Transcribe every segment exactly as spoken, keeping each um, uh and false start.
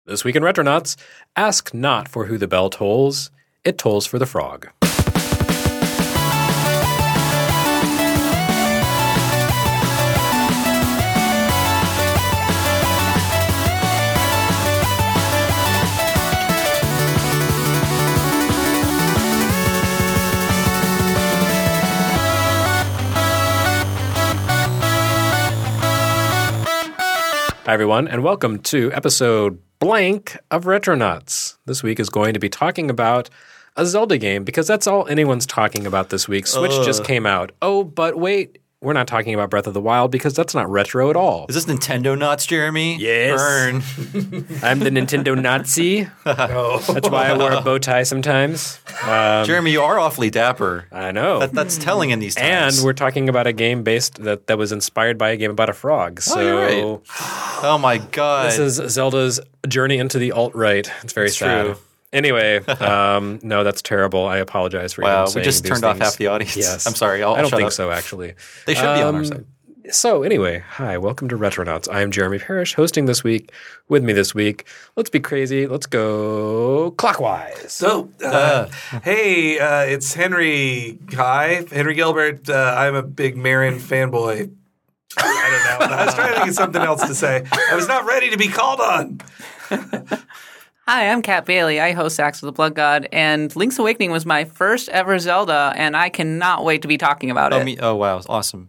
This week in Retronauts, ask not for who the bell tolls, it tolls for the frog. Hi, everyone, and welcome to episode blank of Retronauts. This week is going to be talking about a Zelda game because that's all anyone's talking about this week. Switch uh. just came out. Oh, but wait, we're not talking about Breath of the Wild because that's not retro at all. Is this Nintendo Knots, Jeremy? Yes. Burn. I'm the Nintendo Nazi. Oh. That's why I wear a bow tie sometimes. Um, Jeremy, you are awfully dapper. I know. That, that's telling in these times. And we're talking about a game based that, that was inspired by a game about a frog. So, oh, you're right. Oh my God. This is Zelda's journey into the alt-right. It's very it's sad. True. Anyway, um, no, that's terrible. I apologize for wow, even saying we just these turned things. off half the audience. Yes. I'm sorry. I'll, I don't shut think up. so, actually. They should um, be on our side. So anyway, hi, welcome to Retronauts. I am Jeremy Parrish, hosting this week. With me this week, let's be crazy. Let's go clockwise. So, uh, uh. hey, uh, it's Henry. Hi, Henry Gilbert. Uh, I'm a big Marin fanboy. I don't know. I was trying to think of something else to say. I was not ready to be called on. Hi, I'm Kat Bailey. I host Axe of the Blood God, and Link's Awakening was my first ever Zelda, and I cannot wait to be talking about oh, it. Me, oh, wow. Awesome.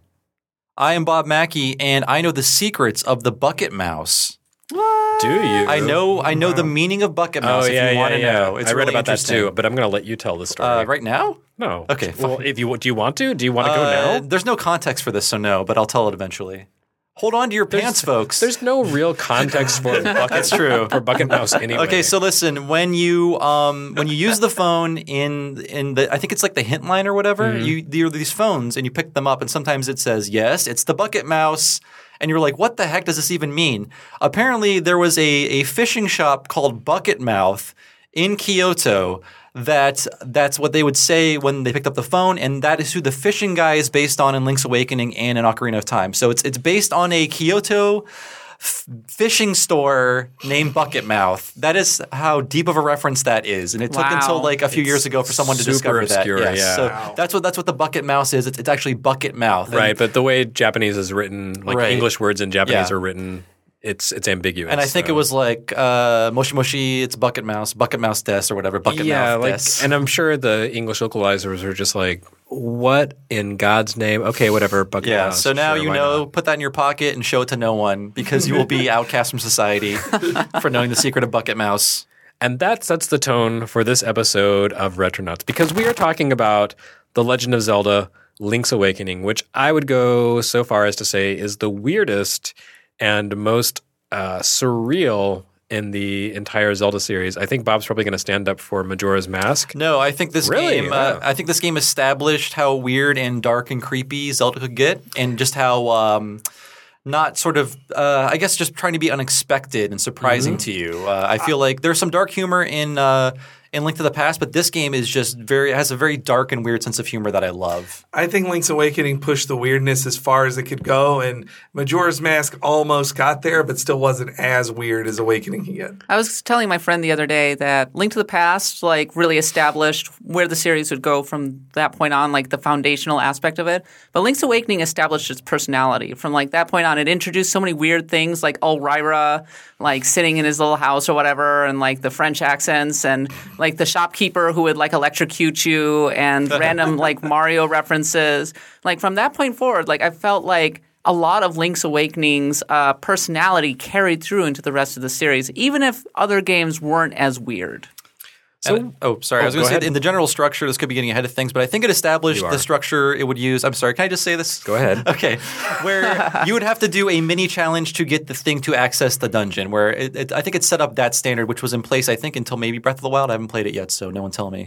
I am Bob Mackey, and I know the secrets of the bucket mouse. What? Do you? I know I know wow. the meaning of bucket mouse oh, if yeah, you yeah, want to yeah. know. It's I read really about that too, but I'm going to let you tell the story. Uh, right now? No. Okay, fine. Well, if you, do you want to? Do you want to go uh, now? There's no context for this, so no, but I'll tell it eventually. Hold on to your there's, pants, folks. There's no real context for bucket. That's true. For bucket mouse anyway. Okay, so listen, when you um when you use the phone in in the I think it's like the hint line or whatever, mm-hmm. you there are these phones and you pick them up and sometimes it says, "Yes, it's the bucket mouse." And you're like, "What the heck does this even mean?" Apparently, there was a a fishing shop called Bucket Mouth in Kyoto. That that's what they would say when they picked up the phone, and that is who the fishing guy is based on in Link's Awakening and in Ocarina of Time. So it's it's based on a Kyoto f- fishing store named Bucket Mouth. That is how deep of a reference that is, and it took wow. until like a few it's years ago for someone to discover obscure, that. Yes. Yeah. So wow. that's what that's what the Bucket Mouse is. It's, it's actually Bucket Mouth, and, right? But the way Japanese is written, like right. English words in Japanese yeah. are written. It's it's ambiguous. And I think so. it was like uh, Moshi Moshi, it's Bucket Mouse, Bucket Mouse Des or whatever, Bucket yeah, Mouth like, Des. And I'm sure the English localizers are just like, what in God's name? Okay, whatever, Bucket yeah, Mouse. so now sure, you why know, not? put that in your pocket and show it to no one because you will be outcast from society for knowing the secret of Bucket Mouse. And that sets the tone for this episode of Retronauts because we are talking about The Legend of Zelda Link's Awakening, which I would go so far as to say is the weirdest and most Uh, surreal in the entire Zelda series. I think Bob's probably going to stand up for Majora's Mask. No, I think this really? game. Uh, I think this game established how weird and dark and creepy Zelda could get, and just how um, not sort of, uh, I guess, just trying to be unexpected and surprising mm-hmm. to you. Uh, I feel like there's some dark humor in. Uh, in Link to the Past, but this game is just very has a very dark and weird sense of humor that I love. I think Link's Awakening pushed the weirdness as far as it could go, and Majora's Mask almost got there, but still wasn't as weird as Awakening can get. I was telling my friend the other day that Link to the Past like really established where the series would go from that point on, like the foundational aspect of it. But Link's Awakening established its personality. From like that point on, it introduced so many weird things like Ulrira, like sitting in his little house or whatever, and like the French accents and like the shopkeeper who would like electrocute you and random like Mario references. Like from that point forward, like I felt like a lot of Link's Awakening's uh, personality carried through into the rest of the series, even if other games weren't as weird. So, and, oh, sorry. Oh, I was going to say ahead. in the general structure, this could be getting ahead of things, but I think it established the structure it would use. I'm sorry. Can I just say this? Go ahead. Okay. Where you would have to do a mini challenge to get the thing to access the dungeon. Where it, it, I think it set up that standard, which was in place, I think, until maybe Breath of the Wild. I haven't played it yet, so no one tell me.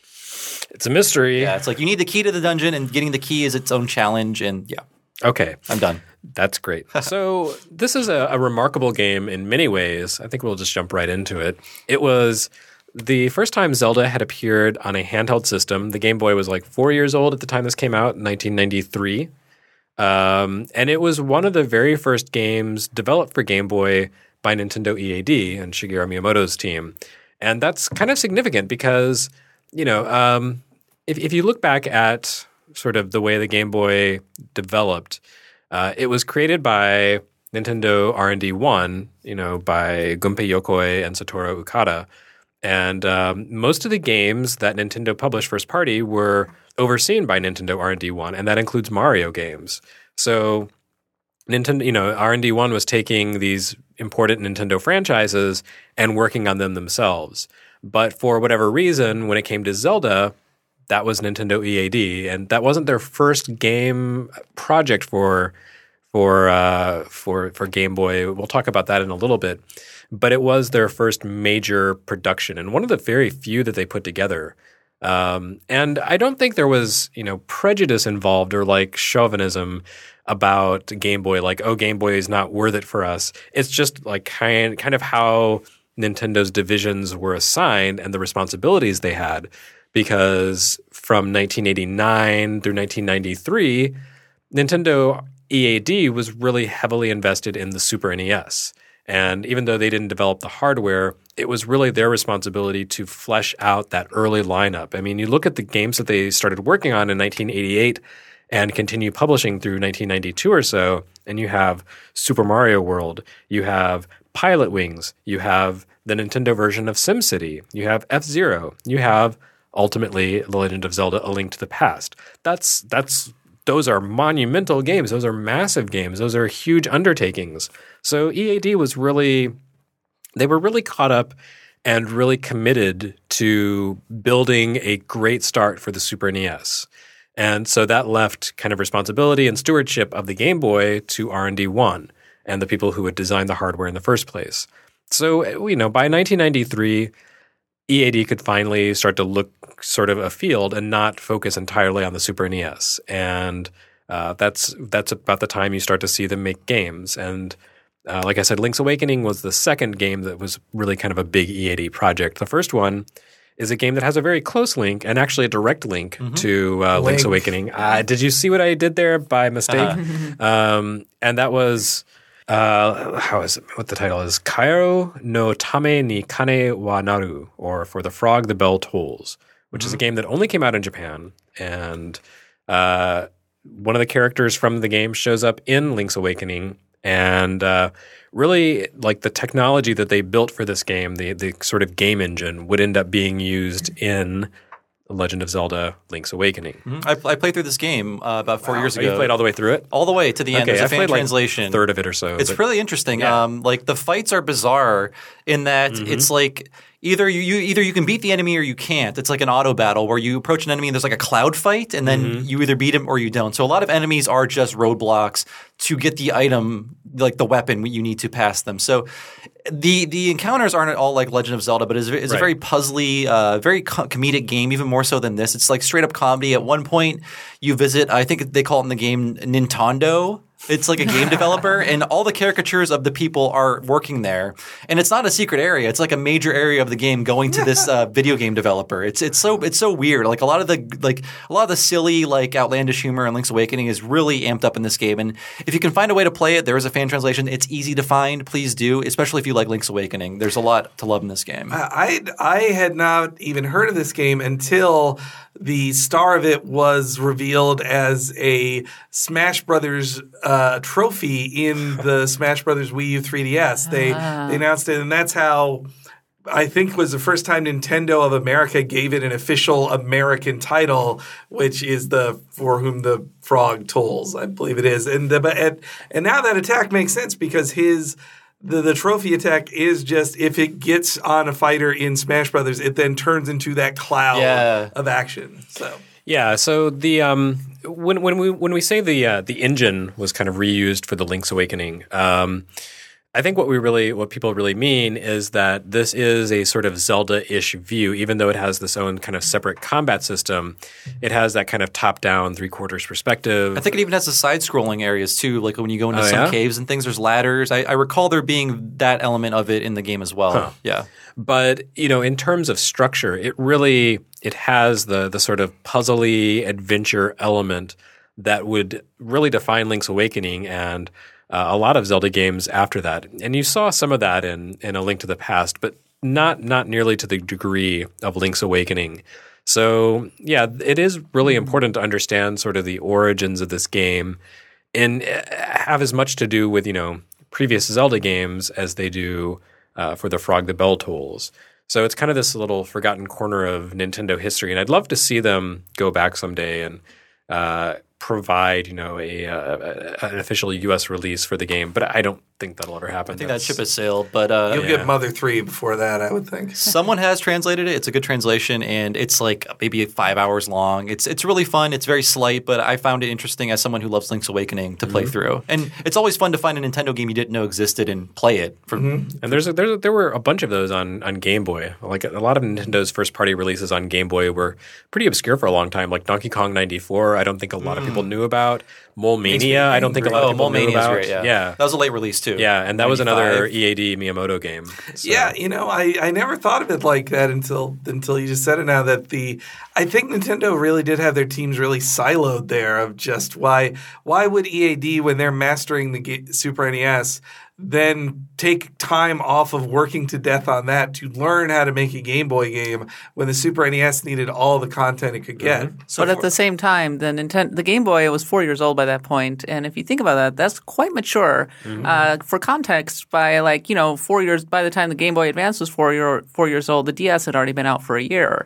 It's a mystery. Yeah, it's like you need the key to the dungeon, and getting the key is its own challenge. And yeah. Okay. I'm done. That's great. So this is a, a remarkable game in many ways. I think we'll just jump right into it. It was the first time Zelda had appeared on a handheld system. The Game Boy was like four years old at the time this came out in nineteen ninety-three. Um, and it was one of the very first games developed for Game Boy by Nintendo E A D and Shigeru Miyamoto's team. And that's kind of significant because, you know, um, if, if you look back at sort of the way the Game Boy developed, uh, it was created by Nintendo R and D one, you know, by Gunpei Yokoi and Satoru Ukada. And um, most of the games that Nintendo published first party were overseen by Nintendo R and D one, and that includes Mario games. So Nintendo, you know, R and D one was taking these important Nintendo franchises and working on them themselves. But for whatever reason, when it came to Zelda, that was Nintendo E A D, and that wasn't their first game project for for uh, for for Game Boy. We'll talk about that in a little bit, but it was their first major production, and one of the very few that they put together. Um, and I don't think there was, you know, prejudice involved or like chauvinism about Game Boy, like, oh, Game Boy is not worth it for us. It's just like kind kind of how Nintendo's divisions were assigned and the responsibilities they had. Because from nineteen eighty-nine through nineteen ninety-three, Nintendo E A D was really heavily invested in the Super N E S. And even though they didn't develop the hardware, it was really their responsibility to flesh out that early lineup. I mean, you look at the games that they started working on in nineteen eighty-eight and continue publishing through nineteen ninety-two or so, and you have Super Mario World, you have Pilot Wings, you have the Nintendo version of SimCity, you have F-Zero, you have ultimately The Legend of Zelda: A Link to the Past. That's that's those are monumental games. Those are massive games. Those are huge undertakings. So E A D was really they were really caught up and really committed to building a great start for the Super N E S. And so that left kind of responsibility and stewardship of the Game Boy to R and D one and the people who had designed the hardware in the first place. So, you know, by nineteen ninety-three, E A D could finally start to look sort of afield and not focus entirely on the Super N E S. And uh, that's that's about the time you start to see them make games. And uh, like I said, Link's Awakening was the second game that was really kind of a big E A D project. The first one is a game that has a very close link and actually a direct link mm-hmm. to uh, Link's Awakening. Uh, did you see what I did there by mistake? Uh-huh. um, and that was... Uh, how is it? What the title is? Kairo no Tame ni Kane wa Naru, or For the Frog, the Bell Tolls, which mm-hmm. is a game that only came out in Japan. And uh, one of the characters from the game shows up in Link's Awakening. And uh, really, like the technology that they built for this game, the, the sort of game engine, would end up being used in Legend of Zelda: Link's Awakening. Mm-hmm. I, I played through this game uh, about four wow. years oh, ago. You played all the way through it? All the way to the end. Okay, There's a I fan played translation. Like a third of it or so. It's but, really interesting. Yeah. Um, like the fights are bizarre in that mm-hmm. it's like either you, you either you can beat the enemy or you can't. It's like an auto battle where you approach an enemy and there's like a cloud fight, and then mm-hmm. you either beat him or you don't. So a lot of enemies are just roadblocks to get the item, like the weapon you need to pass them. So the the encounters aren't at all like Legend of Zelda, but it's, it's right. a very puzzly, uh, very co- comedic game, even more so than this. It's like straight up comedy. At one point, you visit, I think they call it in the game Nintendo. It's like a game developer, and all the caricatures of the people are working there. And it's not a secret area; it's like a major area of the game going to this uh, video game developer. It's it's so it's so weird. Like a lot of the like a lot of the silly, like outlandish humor in Link's Awakening is really amped up in this game. And if you can find a way to play it, there is a fan translation. It's easy to find. Please do, especially if you like Link's Awakening. There's a lot to love in this game. I I had not even heard of this game until the star of it was revealed as a Smash Brothers uh, trophy in the Smash Brothers Wii U three D S. They, ah. they announced it, and that's how I think was the first time Nintendo of America gave it an official American title, which is the For Whom the Frog Tolls, I believe it is. And the, and, and now that attack makes sense because his The, the trophy attack is just if it gets on a fighter in Smash Brothers, it then turns into that cloud yeah. of action. So yeah, so the um, when when we when we say the uh, the engine was kind of reused for the Link's Awakening, um, I think what we really what people really mean is that this is a sort of Zelda-ish view, even though it has this own kind of separate combat system. It has that kind of top-down, three-quarters perspective. I think it even has the side-scrolling areas too, like when you go into oh, some yeah? caves and things. There's ladders. I, I recall there being that element of it in the game as well. Huh. Yeah, but you know, in terms of structure, it really it has the the sort of puzzly adventure element that would really define Link's Awakening and uh, a lot of Zelda games after that. And you saw some of that in, in A Link to the Past, but not not nearly to the degree of Link's Awakening. So, yeah, it is really important to understand sort of the origins of this game and have as much to do with, you know, previous Zelda games as they do uh, for the Frog the Bell Tolls. So it's kind of this little forgotten corner of Nintendo history, and I'd love to see them go back someday and uh, provide, you know, a, uh, an official U S release for the game. But I don't think that'll ever happen. I think That's, that ship has sailed, but uh, You'll yeah. get Mother three before that, I would think. someone has translated it. It's a good translation, and it's like maybe five hours long. It's it's really fun. It's very slight, but I found it interesting as someone who loves Link's Awakening to play through. And it's always fun to find a Nintendo game you didn't know existed and play it. For, And there's a, there there were a bunch of those on, on Game Boy. Like a lot of Nintendo's first party releases on Game Boy were pretty obscure for a long time. Like Donkey Kong ninety-four, I don't think a lot of people knew about. Mole Mania, I don't think a lot Oh, of people Mole knew Mania's about. great, yeah. yeah. That was a late release, too. Yeah, and that was another ninety-five. E A D Miyamoto game. So- Yeah, you know, I, I never thought of it like that until until you just said it now. That the I think Nintendo really did have their teams really siloed there. Of just why why would E A D when they're mastering the ga- Super N E S then take time off of working to death on that to learn how to make a Game Boy game when the Super N E S needed all the content it could get. So But at for- the same time, the Nintendo, the Game Boy was four years old by that point, and if you think about that, that's quite mature. Uh, for context, by like you know four years, by the time the Game Boy Advance was four year four years old, the D S had already been out for a year.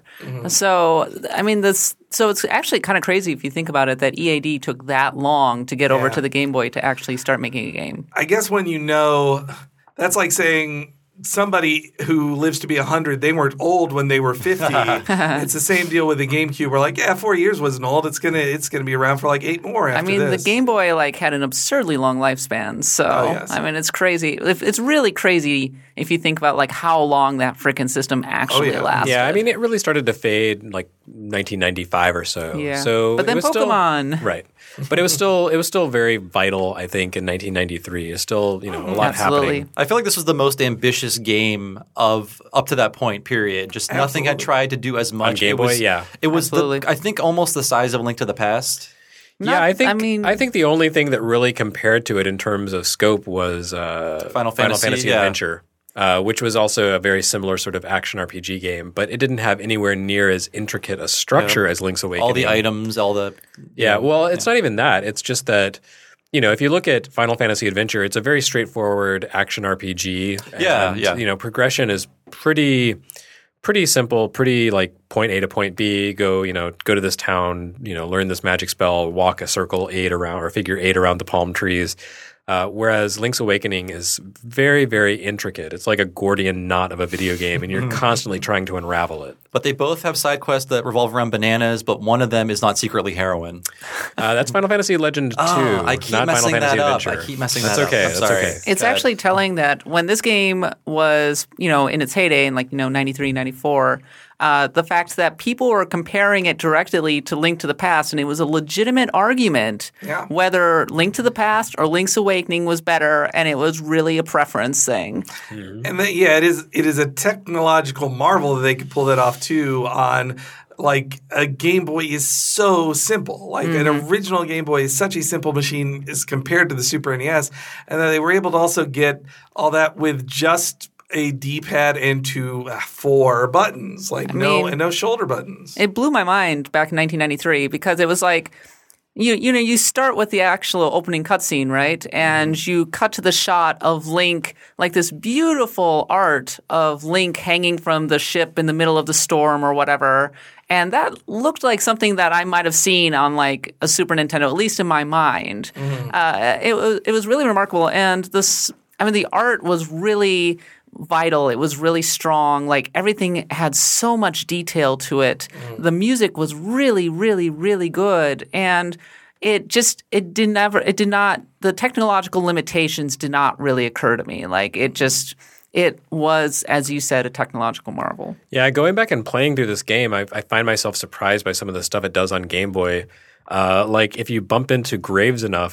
So I mean, this so it's actually kind of crazy if you think about it that E A D took that long to get over Yeah. to the Game Boy to actually start making a game. I guess when you know, that's like saying somebody who lives to be one hundred, they weren't old when they were fifty. It's the same deal with the GameCube. We're like, yeah, four years wasn't old. It's gonna it's gonna be around for like eight more after I mean, this. the Game Boy like had an absurdly long lifespan. So Oh, yes. I mean, it's crazy. If- It's really crazy if you think about like how long that freaking system actually yeah. lasted. Yeah, I mean, it really started to fade like nineteen ninety-five or so. Yeah. So But then it was still- Pokemon. right? But it was still it was still very vital. I think in nineteen ninety-three, it's still you know a lot Absolutely. happening. I feel like this was the most ambitious game of up to that point. Period. Just nothing had Absolutely. tried to do as much. Game it was, Boy, yeah. It was the, Absolutely. I think almost the size of Link to the Past. yeah, Not- I think I mean- I think the only thing that really compared to it in terms of scope was uh, Final Fantasy, yeah. Adventure. Uh, which was also a very similar sort of action R P G game, but it didn't have anywhere near as intricate a structure as Link's Awakening. All the items, all the Yeah, well, it's not even that. It's just that, you know, if you look at Final Fantasy Adventure, it's a very straightforward action R P G. Yeah, and, yeah. You know, progression is pretty pretty simple, pretty like point A to point B, go, you know, go to this town, you know, learn this magic spell, walk a circle eight around or figure eight around the palm trees. Uh, whereas Link's Awakening is very, very intricate. It's like a Gordian knot of a video game, and you're constantly trying to unravel it. But they both have side quests that revolve around bananas, but one of them is not secretly heroin. Uh, that's Final Fantasy Legend two, Oh, I keep not messing Final Fantasy that up. Adventure. I keep messing that's that okay. up. I'm That's sorry. okay. It's God. actually telling that when this game was, you know, in its heyday in like, you know, ninety-three, ninety-four, uh, the fact that people were comparing it directly to Link to the Past, and it was a legitimate argument Yeah. whether Link to the Past or Link's Awakening was better, and it was really a preference thing. And that, yeah, it is it is a technological marvel that they could pull that off too on like a Game Boy is so simple. Like an original Game Boy is such a simple machine as compared to the Super N E S. And then they were able to also get all that with just a D-pad and two uh, four buttons. Like no mean- and no shoulder buttons. It blew my mind back in nineteen ninety-three because it was like, you you know, you start with the actual opening cutscene, right? And you cut to the shot of Link, like this beautiful art of Link hanging from the ship in the middle of the storm or whatever. And that looked like something that I might have seen on like a Super Nintendo, at least in my mind. Uh, it was it was really remarkable, and this, I mean, the art was really vital. It was really strong. Like everything had so much detail to it. The music was really, really, really good, and it just it did never it did not the technological limitations did not really occur to me. Like it just it was, as you said, a technological marvel. Yeah, going back and playing through this game, I, I find myself surprised by some of the stuff it does on Game Boy. Uh, like if you bump into Graves enough,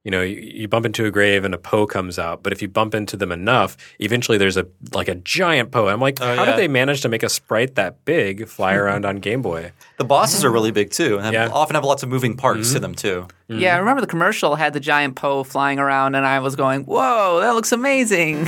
you know, you, you bump into a grave and a Poe comes out. But if you bump into them enough, eventually there's a like a giant Poe. I'm like, Oh, how yeah. did they manage to make a sprite that big fly around on Game Boy? The bosses are really big too, and have, Yeah. often have lots of moving parts Mm-hmm. to them too. Yeah, I remember the commercial had the giant Poe flying around, and I was going, "Whoa, that looks amazing!"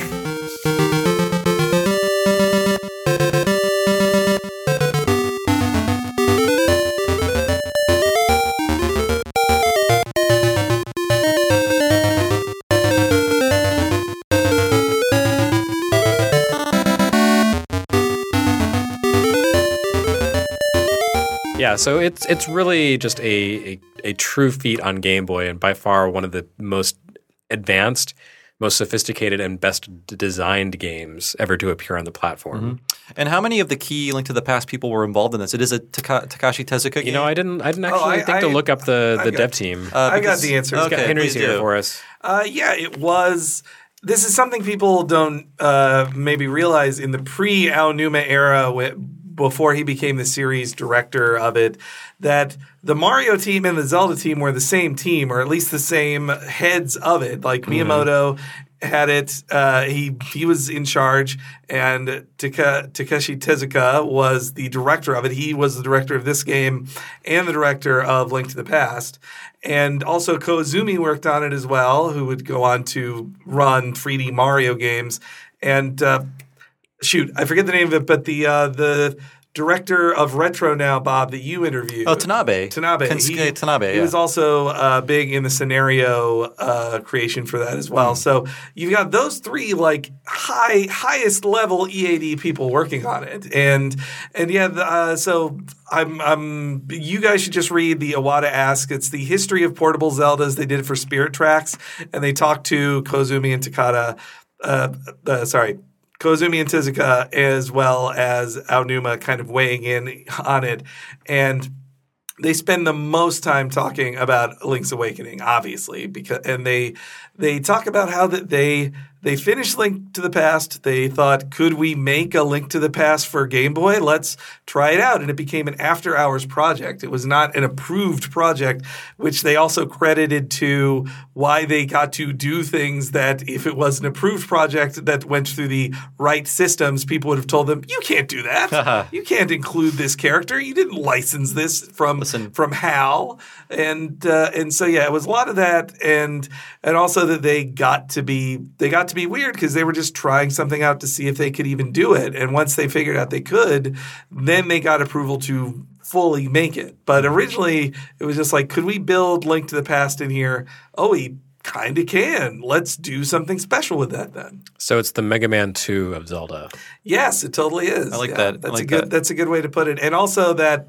Yeah, so it's it's really just a, a a true feat on Game Boy, and by far one of the most advanced, most sophisticated, and best d- designed games ever to appear on the platform. And how many of the key Link to the Past people were involved in this? It is a Taka- Takashi Tezuka game. You know, I didn't I didn't actually Oh, I- think to I- look up the, the got- dev team. Uh, I got because- the answer. Okay, Henry's please here do. for us. Uh, yeah, it was. This is something people don't uh, maybe realize in the pre-Aonuma era, wh- before he became the series director of it, that the Mario team and the Zelda team were the same team, or at least the same heads of it. Like Miyamoto had it; uh, he he was in charge, and Taka, Takeshi Tezuka was the director of it. He was the director of this game and the director of Link to the Past. And also Koizumi worked on it as well, who would go on to run three D Mario games. And uh, shoot, I forget the name of it, but the uh, the director of Retro now, Bob, that you interviewed. Oh, Tanabe. Tanabe. Kensuke Tanabe, He yeah. was also uh, big in the scenario uh, creation for that as well. Hmm. So you've got those three like high highest level E A D people working on it, and and yeah, the, uh, so I'm I'm you guys should just read the Iwata Ask. It's the history of portable Zeldas. They did it for Spirit Tracks, and they talked to Koizumi and Takada. Uh, uh, sorry. Koizumi and Tezuka, as well as Aonuma, kind of weighing in on it. And they spend the most time talking about Link's Awakening, obviously, because and they they talk about how that they they finished Link to the Past. They thought, could we make a Link to the Past for Game Boy? Let's try it out. And it became an after-hours project. It was not an approved project, which they also credited to why they got to do things that if it was an approved project that went through the right systems, people would have told them, you can't do that. You can't include this character. You didn't license this from Listen. from HAL. And uh, and so yeah, it was a lot of that, and and also that they got to be they got to be weird because they were just trying something out to see if they could even do it. And once they figured out they could, then they got approval to fully make it. But originally it was just like, could we build Link to the Past in here? Oh, we kind of can. Let's do something special with that then. So it's the Mega Man two of Zelda. Yes, it totally is. I like Yeah, that. I That's like a good. that. That's a good way to put it. And also that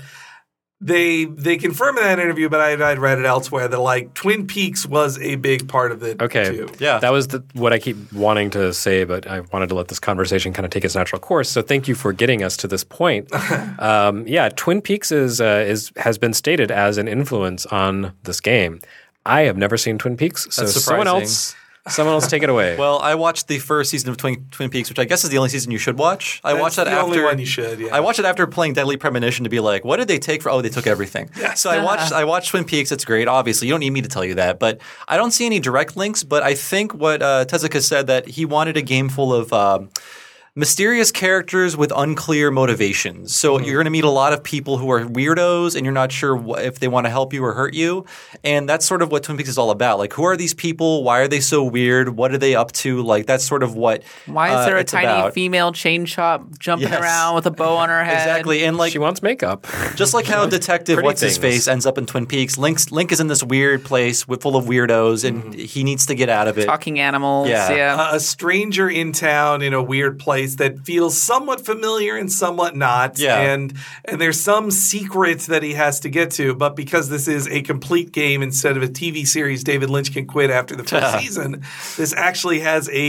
they they confirm in that interview, but I I'd read it elsewhere that like Twin Peaks was a big part of it Okay. too. Yeah. That was the, what I keep wanting to say, but I wanted to let this conversation kind of take its natural course. So thank you for getting us to this point. um, yeah, Twin Peaks is uh, is has been stated as an influence on this game. I have never seen Twin Peaks, so That's someone surprising. else, someone else, take it away. Well, I watched the first season of Twin, Twin Peaks, which I guess is the only season you should watch. I That's watched that the after. only one you should. Yeah. I watched it after playing Deadly Premonition to be like, what did they take for? Oh, they took everything. So I watched. I watched Twin Peaks. It's great. Obviously, you don't need me to tell you that, but I don't see any direct links. But I think what uh, Tezuka said that he wanted a game full of. Um, Mysterious characters with unclear motivations. So you're going to meet a lot of people who are weirdos and you're not sure wh- if they want to help you or hurt you. And that's sort of what Twin Peaks is all about. Like, who are these people? Why are they so weird? What are they up to? Like, that's sort of what Why is uh, there a it's tiny about. female chain shop jumping Yes. around with a bow on her head? Exactly. And like, she wants makeup. just like how Detective Pretty What's His things. Face ends up in Twin Peaks, Link's, Link is in this weird place with, full of weirdos and he needs to get out of it. Talking animals. Yeah. Yeah. a stranger in town in a weird place that feels somewhat familiar and somewhat not. Yeah. And and there's some secret that he has to get to, but because this is a complete game instead of a T V series David Lynch can quit after the first season, this actually has a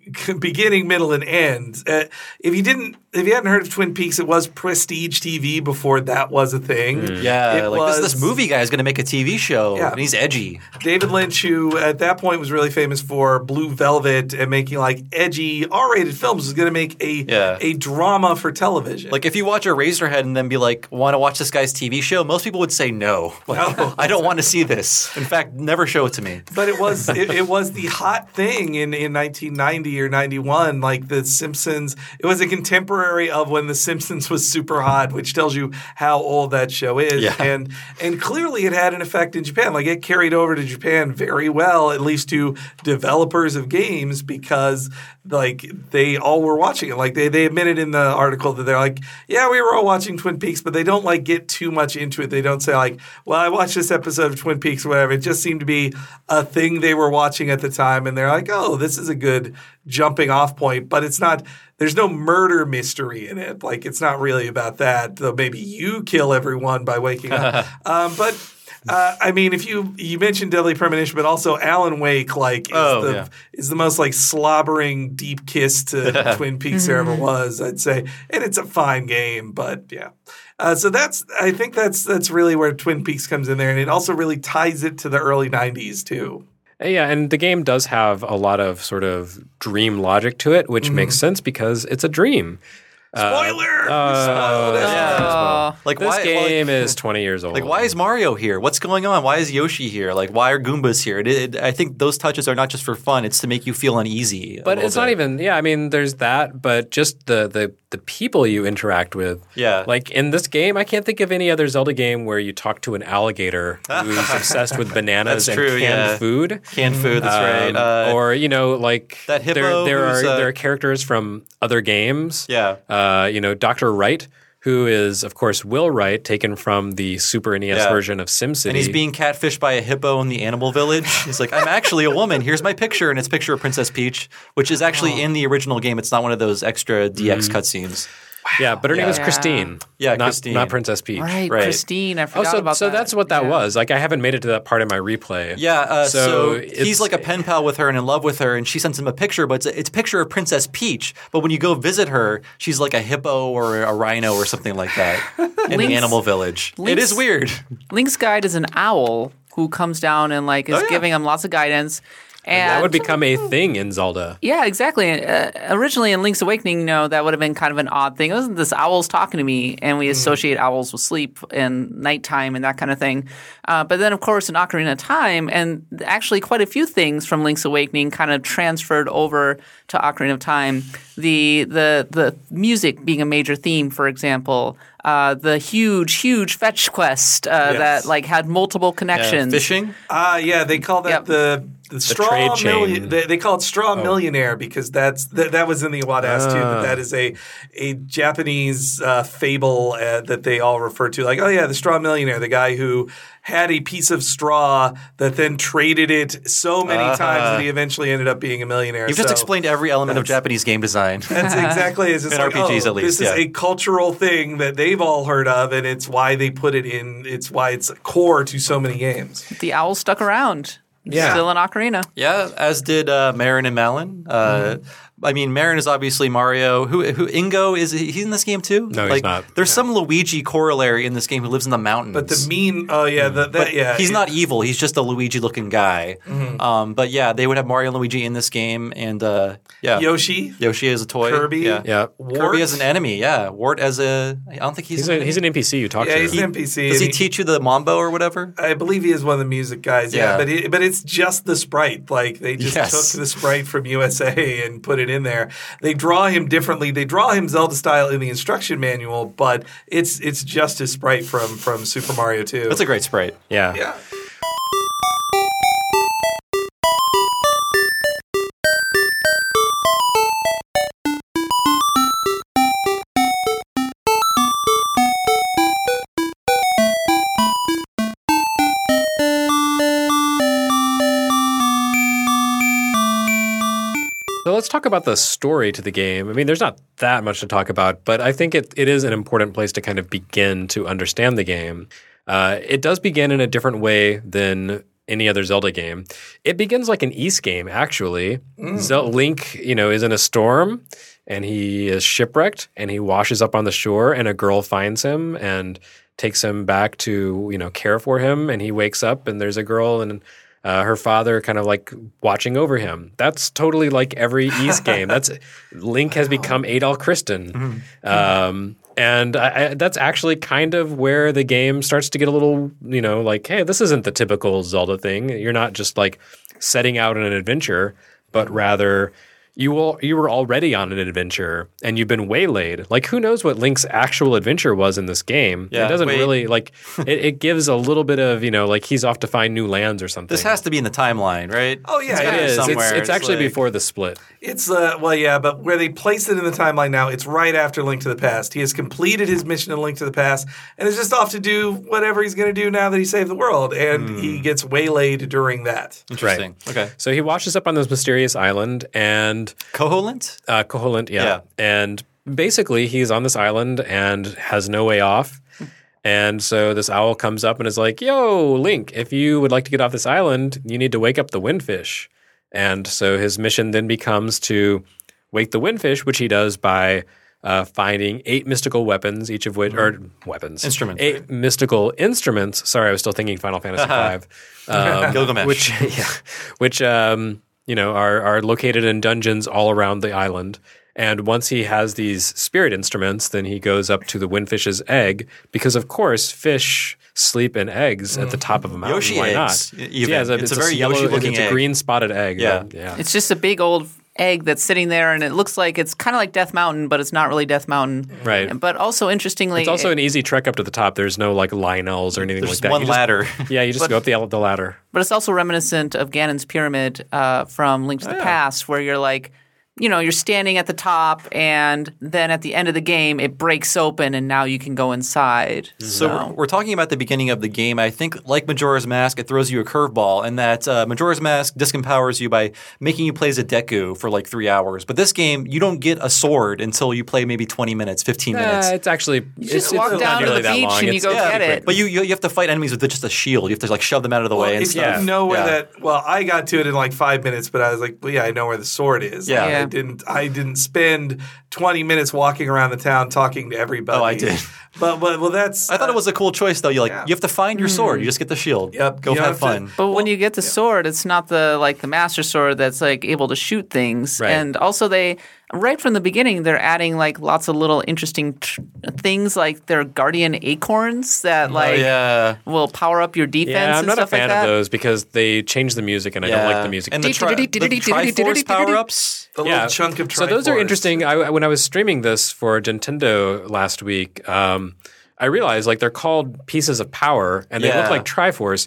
beginning, middle, and end. Uh, if you didn't, if you hadn't heard of Twin Peaks, it was Prestige T V before that was a thing. Mm. Yeah, it like was, this, this movie guy is going to make a T V show, Yeah. and he's edgy. David Lynch, who at that point was really famous for Blue Velvet and making like edgy R-rated films, was going to make a Yeah. a drama for television. Like if you watch Eraserhead and then be like, want to watch this guy's T V show? Most people would say no. Like, No. I don't want to see this. In fact, never show it to me. But it was it, it was the hot thing in, in nineteen ninety or ninety-one. Like The Simpsons, it was a contemporary of when The Simpsons was super hot, which tells you how old that show is. Yeah. And and clearly it had an effect in Japan. Like it carried over to Japan very well, at least to developers of games, because like they all were watching it. Like they they admitted in the article that they're like, yeah, we were all watching Twin Peaks, but they don't like get too much into it. They don't say like, well, I watched this episode of Twin Peaks or whatever. It just seemed to be a thing they were watching at the time, and they're like, oh, this is a good jumping off point. But it's not. There's no murder mystery in it. Like it's not really about that. Though maybe you kill everyone by waking up. um, but. Uh, I mean, if you you mentioned Deadly Premonition, but also Alan Wake, like is Oh, the yeah. is the most like slobbering deep kiss to Twin Peaks there ever was, I'd say, and it's a fine game, but yeah. Uh, so that's I think that's that's really where Twin Peaks comes in there, and it also really ties it to the early nineties too. Yeah, and the game does have a lot of sort of dream logic to it, which makes sense because it's a dream. Spoiler! Uh, Spoiled it. Uh, Like This why, game like, is twenty years old. Like, why is Mario here? What's going on? Why is Yoshi here? Like, why are Goombas here? It, it, I think those touches are not just for fun. It's to make you feel uneasy. a But little it's not bit. even. Yeah, I mean, there's that, but just the the the people you interact with. Yeah. Like in this game, I can't think of any other Zelda game where you talk to an alligator who's obsessed with bananas That's and true, canned yeah. food. Canned food, that's Um, right. Uh, or you know, like that there, hippo there are who's, uh, there are characters from other games. Yeah. Uh, you know, Doctor Wright, who is of course Will Wright, taken from the Super N E S Yeah. version of SimCity. and he's being catfished by a hippo in the animal village. He's like, I'm actually a woman. Here's my picture. And it's a picture of Princess Peach, which is actually Oh. in the original game. It's not one of those extra D X Mm. cutscenes. yeah, but her name is Yeah. Christine. Yeah, not, Christine. not Princess Peach. right, Right. Christine. I Oh, forgot so, about so that. that's what that Yeah. was. Like, I haven't made it to that part in my replay. Yeah, uh, so, So he's it's- like a pen pal with her and in love with her, and she sends him a picture, but it's a, it's a picture of Princess Peach. But when you go visit her, she's like a hippo or a rhino or something like that in the Link's- animal village. It Link's- is weird. Link's guide is an owl who comes down and like is Oh, yeah. giving him lots of guidance. And That would become a thing in Zelda. Yeah, exactly. Uh, originally in Link's Awakening, you know, that would have been kind of an odd thing. It wasn't this owl's talking to me, and we associate owls with sleep and nighttime and that kind of thing. Uh, but then, of course, in Ocarina of Time, and actually quite a few things from Link's Awakening kind of transferred over to Ocarina of Time. The the the music being a major theme, for example. Uh, the huge, huge fetch quest uh, Yes. that like had multiple Yeah, connections. fishing? Ah, yeah, they call that Yep. the the straw trade chain. million. They, they call it straw millionaire because that's that, that was in the Iwata Asks too. That, Ah. that is a a Japanese uh, fable uh, that they all refer to. Like, oh yeah, the straw millionaire, the guy who had a piece of straw that then traded it so many Uh-huh. times that he eventually ended up being a millionaire. You've just So explained every element of that's- Japanese game design. That's exactly as it's In like, R P Gs oh, at least, this is yeah. a cultural thing that they've all heard of, and it's why they put it in. It's why it's core to so many games. The owl stuck around. Yeah. Still in Ocarina. Yeah, as did uh, Marin and Malin. Uh, I mean, Marin is obviously Mario. Who, who Ingo is? He in this game too? No, he's like, not. There's some Luigi corollary in this game who lives in the mountains. But the mean, oh yeah, the, that But yeah, he's it- not evil. He's just a Luigi-looking guy. Um, but yeah, they would have Mario and Luigi in this game, and uh, yeah, Yoshi. Yoshi as a toy. Kirby. yeah. Yeah. Wart. Kirby as an enemy. Yeah, Wart as a. I don't think he's. He's, an a, he's an N P C you talk Yeah, to. he's an N P C. Does and he teach you the mambo or whatever? I believe he is one of the music guys. Yeah, Yeah. but it, but it's just the sprite. Like they just Yes. took the sprite from U S A and put it in there. They draw him differently. They draw him Zelda style in the instruction manual, but it's it's just his sprite from from Super Mario two. That's a great sprite. yeah. yeah. So let's talk about the story to the game. I mean, there's not that much to talk about, but I think it, it is an important place to kind of begin to understand the game. Uh, it does begin in a different way than any other Zelda game. It begins like an Ys game, actually. Mm. Zel- Link, you know, is in a storm and he is shipwrecked and he washes up on the shore and a girl finds him and takes him back to, you know, care for him, and he wakes up and there's a girl and uh, her father kind of like watching over him. That's totally like every Ys game. That's Link has become Adol Christen. Mm-hmm. Um, and I, I, that's actually kind of where the game starts to get a little, you know, like, hey, this isn't the typical Zelda thing. You're not just like setting out on an adventure, but rather you will you were already on an adventure and you've been waylaid. Like, who knows what Link's actual adventure was in this game? Yeah, it doesn't wait. really like it, it gives a little bit of, you know, like he's off to find new lands or something. This has to be in the timeline, right? Oh, yeah, It's it gotta be is. It's, somewhere. it's actually like- before the split. It's uh well yeah, but where they placed it in the timeline now, it's right after Link to the Past. He has completed his mission in Link to the Past and is just off to do whatever he's going to do now that he saved the world, and Hmm. he gets waylaid during that. Interesting. Okay. So he washes up on this mysterious island and Koholint? uh, Koholint, yeah. Yeah. And basically he's on this island and has no way off. And so this owl comes up and is like, yo, Link, if you would like to get off this island, you need to wake up the windfish. And so his mission then becomes to wake the windfish, which he does by uh, finding eight mystical weapons, each of which or weapons Instruments, eight right? mystical instruments. Sorry, I was still thinking Final Fantasy five, um, Gilgamesh. which yeah, which um, you know are are located in dungeons all around the island. And once he has these spirit instruments, then he goes up to the windfish's egg because, of course, fish sleep in eggs at the top of a mountain. Yoshi Why eggs, not? even. Yeah, It's a very yellow- Yoshi-looking It's a egg. green spotted egg. Yeah. yeah. It's just a big old egg that's sitting there, and it looks like it's kind of like Death Mountain, but it's not really Death Mountain. Right. But also, interestingly, It's also it- an easy trek up to the top. There's no like Lionels or anything There's like that. one You just- ladder. yeah, you just go up the, the ladder. but it's also reminiscent of Ganon's Pyramid uh, from Link to the Past, where you're like, you know, you're standing at the top, and then at the end of the game, it breaks open, and now you can go inside. So we're, we're talking about the beginning of the game. I think, like Majora's Mask, it throws you a curveball, and that uh, Majora's Mask disempowers you by making you play as a Deku for like three hours. But this game, you don't get a sword until you play maybe twenty minutes, fifteen minutes. Uh, it's actually it's, just it's walk not down to nearly the that beach long. and you It's- go it's get pretty it. quick. But you, you you have to fight enemies with just a shield. You have to like shove them out of the way and If stuff. you know where Yeah. that, well, I got to it in like five minutes, but I was like, well, yeah, I know where the sword is. Yeah. I Yeah. didn't. I didn't spend twenty minutes walking around the town talking to everybody. Oh, I did. But but well, that's. I thought it was a cool choice though. You like Yeah. you have to find your sword. You just get the shield. Yep. Go You don't have have to- fun. But when you get the sword, it's not the like the master sword that's like able to shoot things. Right. And also they right from the beginning they're adding like lots of little interesting tr- things like their guardian acorns that like oh yeah. will power up your defense Yeah, I'm and not a stuff like fan that. of those because they change the music and I don't like the music. And the, tri- the Triforce power-ups. the little chunk of So those are Triforce. interesting. I, when I was streaming this for Nintendo last week, um, I realized like they're called pieces of power and they Yeah. look like Triforce,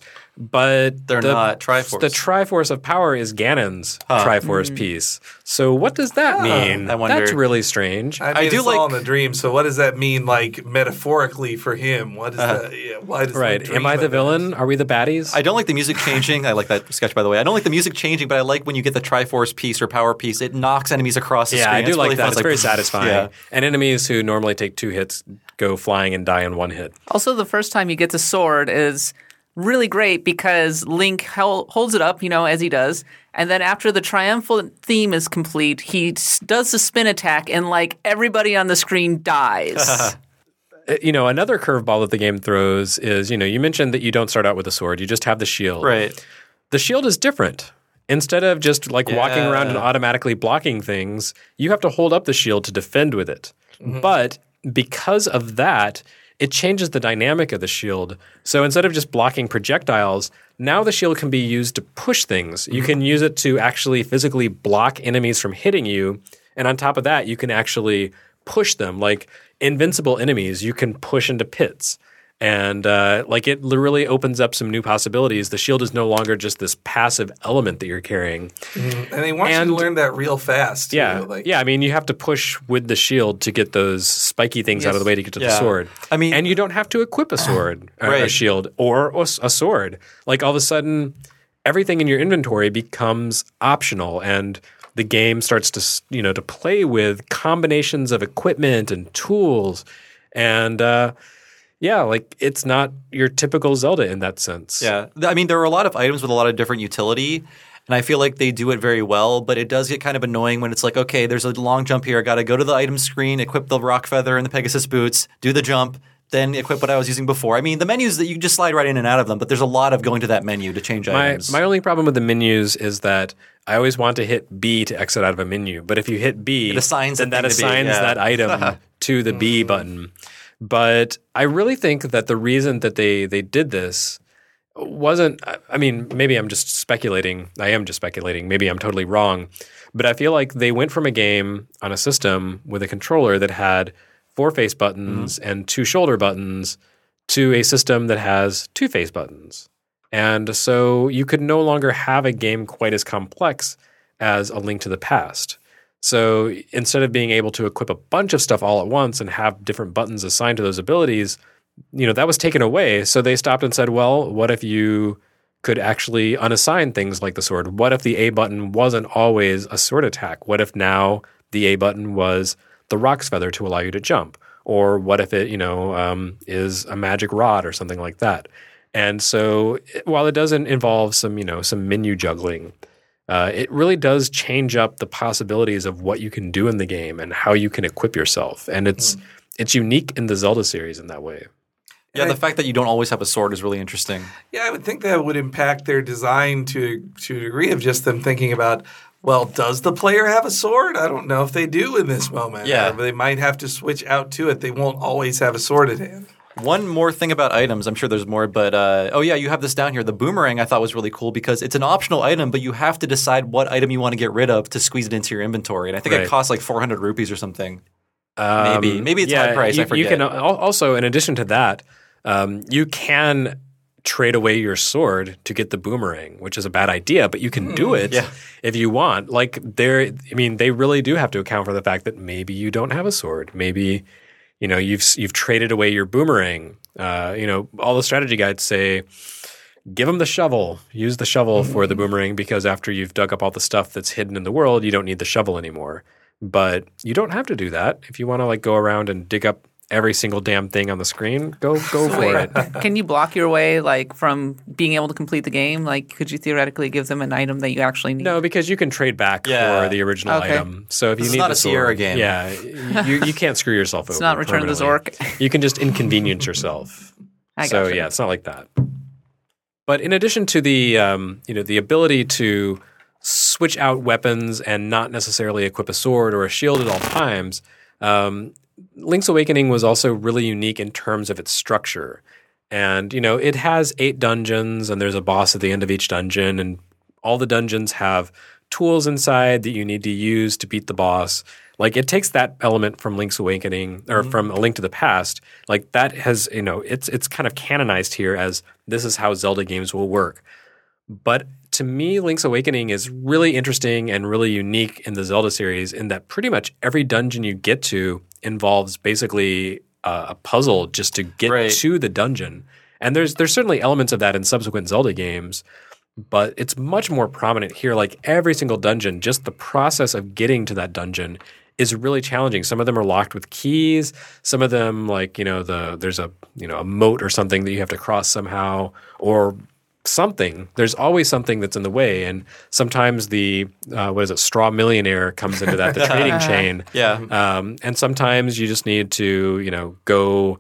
but They're the, not Triforce. The Triforce of power is Ganon's Triforce piece. So what does that mean? I wonder. That's really strange. I, mean, I do it's all like- in the dream. So what does that mean, like metaphorically for him? What is Uh-huh. that? Yeah, why does right. Link dream Am I the of it? villain? Are we the baddies? I don't like the music changing. I like that sketch, by the way. I don't like the music changing, but I like when you get the Triforce piece or power piece. It knocks enemies across the yeah, screen. I do It's like really that. fun. It's like, very satisfying. Yeah. And enemies who normally take two hits go flying and die in one hit. Also, the first time you get the sword is really great because Link hel- holds it up, you know, as he does. And then after the triumphant theme is complete, he s- does the spin attack and like everybody on the screen dies. Uh, You know, another curveball that the game throws is, you know, you mentioned that you don't start out with a sword. You just have the shield. Right. The shield is different. Instead of just like walking around and Yeah. automatically blocking things, you have to hold up the shield to defend with it. But because of that, it changes the dynamic of the shield. So instead of just blocking projectiles, now the shield can be used to push things. You can use it to actually physically block enemies from hitting you. And on top of that, you can actually push them. Like invincible enemies, you can push into pits. And uh, like it really opens up some new possibilities. The shield is no longer just this passive element that you're carrying. And they want And- you to learn that real fast. too. Yeah, Like, yeah. I mean, you have to push with the shield to get those spiky things out of the way to get to the Yeah. sword. I mean- and you don't have to equip a sword, a- a Right. shield, or a s- a sword. Like all of a sudden, everything in your inventory becomes optional, and the game starts to s- you know to play with combinations of equipment and tools, and uh, Yeah, like it's not your typical Zelda in that sense. Yeah. I mean, there are a lot of items with a lot of different utility, and I feel like they do it very well, but it does get kind of annoying when it's like, okay, there's a long jump here. I got to go to the item screen, equip the rock feather and the Pegasus boots, do the jump, then equip what I was using before. I mean, the menus that you can just slide right in and out of them, but there's a lot of going to that menu to change My, items. my only problem with the menus is that I always want to hit B to exit out of a menu. But if you hit B, It assigns then the that thing to B, assigns yeah. that item to the B button. But I really think that the reason that they, they did this wasn't – I mean, maybe I'm just speculating. I am just speculating. Maybe I'm totally wrong. But I feel like they went from a game on a system with a controller that had four face buttons mm-hmm. and two shoulder buttons to a system that has two face buttons. And so you could no longer have a game quite as complex as A Link to the Past. So instead of being able to equip a bunch of stuff all at once and have different buttons assigned to those abilities, you know, that was taken away. So they stopped and said, well, what if you could actually unassign things like the sword? What if the A button wasn't always a sword attack? What if now the A button was the Rock's Feather to allow you to jump? Or what if it, you know, um, is a magic rod or something like that? And so while it doesn't involve some, you know, some menu juggling, uh, it really does change up the possibilities of what you can do in the game and how you can equip yourself. And it's mm. it's unique in the Zelda series in that way. Yeah, the fact that you don't always have a sword is really interesting. Yeah, I would think that would impact their design to to a degree of just them thinking about, well, does the player have a sword? I don't know if they do in this moment. Yeah. Or they might have to switch out to it. They won't always have a sword at hand. One more thing about items, I'm sure there's more, but uh, oh yeah, you have this down here. The boomerang I thought was really cool because it's an optional item, but you have to decide what item you want to get rid of to squeeze it into your inventory. And I think Right. it costs like four hundred rupees or something. Um, Maybe. Maybe it's yeah, high price, You, I forget. you can al- also, in addition to that, um, you can trade away your sword to get the boomerang, which is a bad idea, but you can do it yeah. if you want. Like they're, I mean, they really do have to account for the fact that maybe you don't have a sword. Maybe, you know, you've you've traded away your boomerang. Uh, you know, all the strategy guides say, give them the shovel. Use the shovel for the boomerang because after you've dug up all the stuff that's hidden in the world, you don't need the shovel anymore. But you don't have to do that. If you want to like go around and dig up every single damn thing on the screen, go go for it. Can you block your way like from being able to complete the game? Like, could you theoretically give them an item that you actually need? No, because you can trade back Yeah. for the original Okay. item. So if you This is need not the a Sierra sword, game. yeah, you you can't screw yourself over. It's not Return of the permanently. Zork. You can just inconvenience yourself. I so gotcha. yeah, it's not like that. But in addition to the um, you know the ability to switch out weapons and not necessarily equip a sword or a shield at all times, um, Link's Awakening was also really unique in terms of its structure. And, you know, it has eight dungeons and there's a boss at the end of each dungeon, and all the dungeons have tools inside that you need to use to beat the boss. Like, it takes that element from Link's Awakening or mm-hmm. from A Link to the Past. Like, that has, you know, it's it's kind of canonized here as this is how Zelda games will work. But to me, Link's Awakening is really interesting and really unique in the Zelda series in that pretty much every dungeon you get to involves basically uh, a puzzle just to get Right. to the dungeon. And there's there's certainly elements of that in subsequent Zelda games, but it's much more prominent here. Like every single dungeon, just the process of getting to that dungeon is really challenging. Some of them are locked with keys. Some of them, like, you know, the there's a you know a moat or something that you have to cross somehow, or something. There's always something that's in the way, and sometimes the uh, what is it, straw millionaire comes into that, the trading chain. Yeah. Um, and sometimes you just need to, you know, go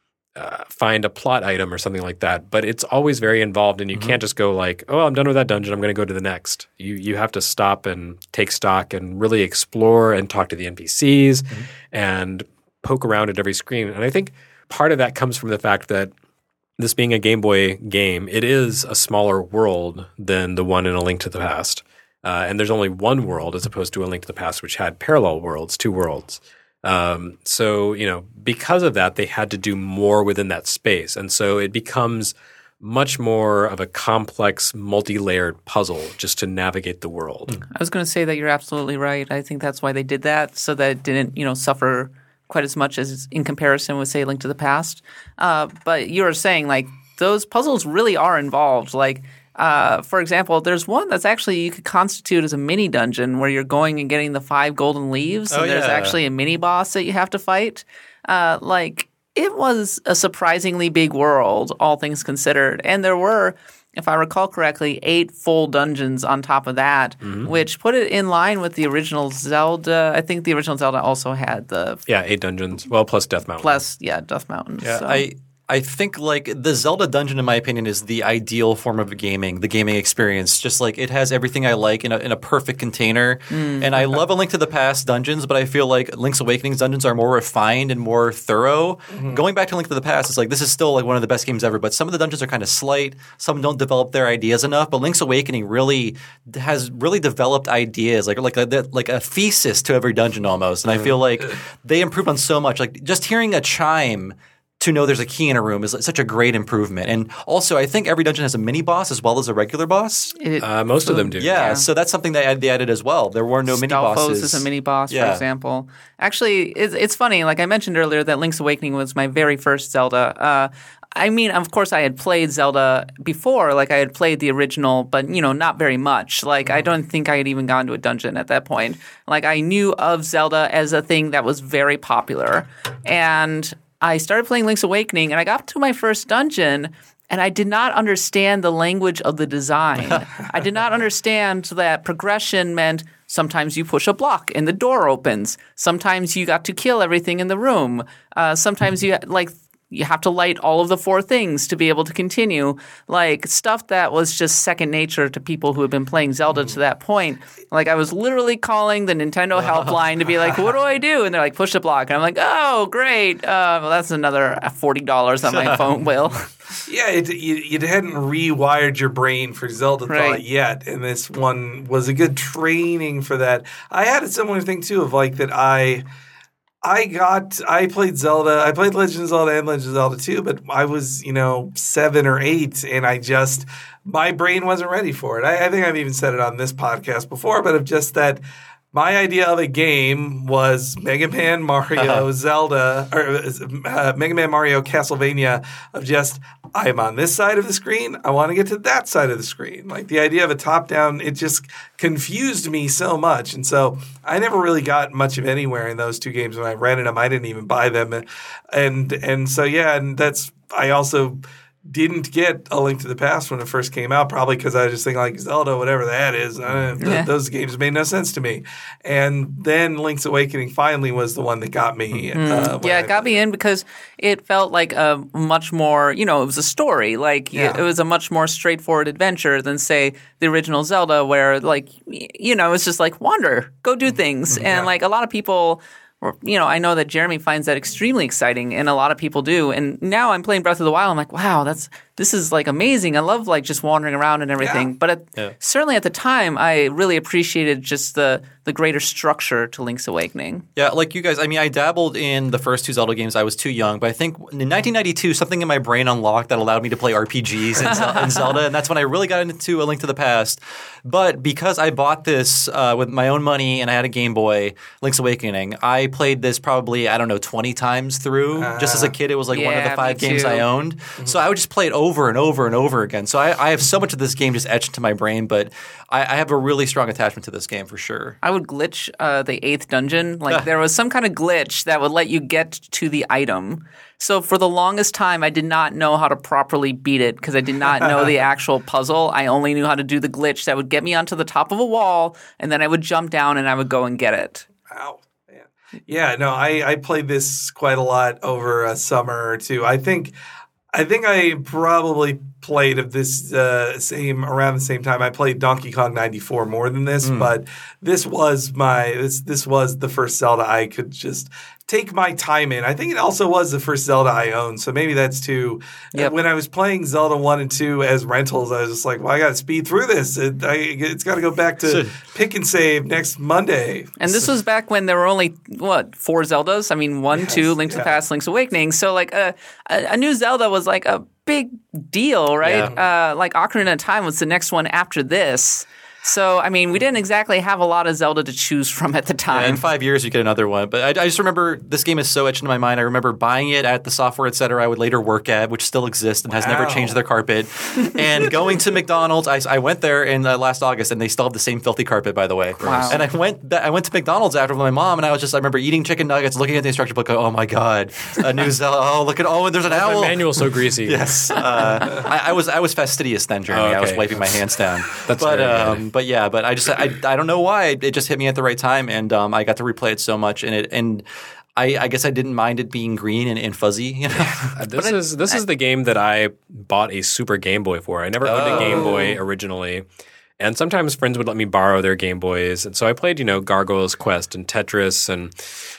uh, find a plot item or something like that. But it's always very involved, and you Mm-hmm. can't just go like, oh, I'm done with that dungeon, I'm going to go to the next. You you have to stop and take stock and really explore and talk to the N P Cs Mm-hmm. and poke around at every screen. And I think part of that comes from the fact that this being a Game Boy game, it is a smaller world than the one in A Link to the Past. Uh, and there's only one world as opposed to A Link to the Past, which had parallel worlds, two worlds. Um, so, you know, because of that, they had to do more within that space. And so it becomes much more of a complex, multi-layered puzzle just to navigate the world. I was going to say that you're absolutely right. I think that's why they did that, so that it didn't, you know, suffer quite as much as in comparison with, say, Link to the Past. Uh, but you were saying, like, those puzzles really are involved. Like, uh, for example, there's one that's actually you could constitute as a mini dungeon where you're going and getting the five golden leaves, Oh, and there's yeah. actually a mini boss that you have to fight. Uh, like, it was a surprisingly big world, all things considered. And there were, if I recall correctly, eight full dungeons on top of that, mm-hmm. which put it in line with the original Zelda. I think the original Zelda also had the yeah eight dungeons. Well, plus Death Mountain. Plus yeah, Death Mountain. Yeah, so. I. I think like the Zelda dungeon, in my opinion, is the ideal form of gaming, the gaming experience. Just like it has everything I like in a, in a perfect container. Mm. And I love A Link to the Past dungeons, but I feel like Link's Awakening's dungeons are more refined and more thorough. Mm-hmm. Going back to Link to the Past, it's like this is still like one of the best games ever, but some of the dungeons are kind of slight. Some don't develop their ideas enough. But Link's Awakening really has really developed ideas, like like a, like a thesis to every dungeon almost. And I feel like they improved on so much. Like just hearing a chime to know there's a key in a room is such a great improvement. And also, I think every dungeon has a mini boss as well as a regular boss. It, uh, most so, of them do. Yeah, yeah, so that's something that they added as well. There were no mini bosses. Stalfos is a mini boss, yeah. for example. Actually, it's, it's funny. Like I mentioned earlier, that Link's Awakening was my very first Zelda. Uh, I mean, of course, I had played Zelda before. Like I had played the original, but you know, not very much. Like I don't think I had even gone to a dungeon at that point. Like I knew of Zelda as a thing that was very popular, and I started playing Link's Awakening, and I got to my first dungeon, and I did not understand the language of the design. I did not understand that progression meant sometimes you push a block and the door opens. Sometimes you got to kill everything in the room. Uh, sometimes you like you have to light all of the four things to be able to continue. Like stuff that was just second nature to people who had been playing Zelda to that point. Like I was literally calling the Nintendo helpline to be like, what do I do? And they're like, push the block. And I'm like, oh, great. Uh, well, that's another forty dollars on my phone bill. Yeah, it, you, you hadn't rewired your brain for Zelda right. thought yet, and this one was a good training for that. I had a similar thing, too, of like that I – I got – I played Zelda – I played Legend of Zelda and Legend of Zelda two, but I was, you know, seven or eight, and I just – my brain wasn't ready for it. I, I think I've even said it on this podcast before, but of just that – my idea of a game was Mega Man, Mario, Zelda, or uh, Mega Man, Mario, Castlevania, of just I'm on this side of the screen, I want to get to that side of the screen. Like the idea of a top-down, it just confused me so much. And so I never really got much of anywhere in those two games when I rented them. I didn't even buy them. And and so, yeah, and that's – I also – didn't get A Link to the Past when it first came out, probably because I was just thinking like Zelda, whatever that is. Uh, th- yeah. Those games made no sense to me. And then Link's Awakening finally was the one that got me. Mm. Uh, yeah, I, it got me in because it felt like a much more, you know, it was a story. Like yeah. it was a much more straightforward adventure than, say, the original Zelda where, like, you know, it's just like wander, go do things. Yeah. And, like, a lot of people – you know, I know that Jeremy finds that extremely exciting, and a lot of people do. And now I'm playing Breath of the Wild. I'm like, wow, that's this is like amazing. I love like just wandering around and everything. Yeah. But at, yeah. certainly at the time, I really appreciated just the the greater structure to Link's Awakening. Yeah, like you guys, I mean, I dabbled in the first two Zelda games. I was too young, but I think in nineteen ninety-two, something in my brain unlocked that allowed me to play R P Gs in, in Zelda, and that's when I really got into A Link to the Past. But because I bought this uh, with my own money and I had a Game Boy, Link's Awakening, I played this probably, I don't know, twenty times through. Uh, just as a kid, it was like yeah, one of the five me games too. I owned. Mm-hmm. So I would just play it over and over and over again. So I, I have so much of this game just etched into my brain, but I, I have a really strong attachment to this game for sure. I would glitch uh, the eighth dungeon. Like there was some kind of glitch that would let you get to the item. So for the longest time, I did not know how to properly beat it because I did not know the actual puzzle. I only knew how to do the glitch that would get me onto the top of a wall, and then I would jump down and I would go and get it. Wow. Man. Yeah, no, I, I played this quite a lot over a summer or two. I think I think I probably played of this uh, same around the same time. I played Donkey Kong ninety-four more than this, mm. but this was my this this was the first Zelda I could just take my time in. I think it also was the first Zelda I owned, so maybe that's too. Yep. When I was playing Zelda one and two as rentals, I was just like, well, I got to speed through this. It, I, it's got to go back to pick and save next Monday. And this was back when there were only, what, four Zeldas? I mean, one, Yes, two, Link's yeah. to the Past, Link's Awakening. So, like, a, a, a new Zelda was like a big deal, right? Yeah. Uh, like, Ocarina of Time was the next one after this. So, I mean, we didn't exactly have a lot of Zelda to choose from at the time. In five years, you get another one. But I, I just remember this game is so etched into my mind. I remember buying it at the software, et cetera, I would later work at, which still exists and has Wow. never changed their carpet. And going to McDonald's, I, I went there in uh, last August, and they still have the same filthy carpet, by the way. Wow. And I went I went to McDonald's after with my mom, and I was just I remember eating chicken nuggets, looking at the instruction book, going, oh my god, a new Zelda. Oh, look at oh, and there's an My owl. manual's so greasy. Yes, uh, I, I was I was fastidious then, Jeremy. Oh, I was okay. wiping my hands down. That's but very um, good. but yeah, but I just I, I don't know why it just hit me at the right time, and um, I got to replay it so much, and it and I, I guess I didn't mind it being green and, and fuzzy. You know, Uh, This is this is the game that I bought a Super Game Boy for. I never owned a Game Boy originally, and sometimes friends would let me borrow their Game Boys, and so I played, you know, Gargoyle's Quest and Tetris and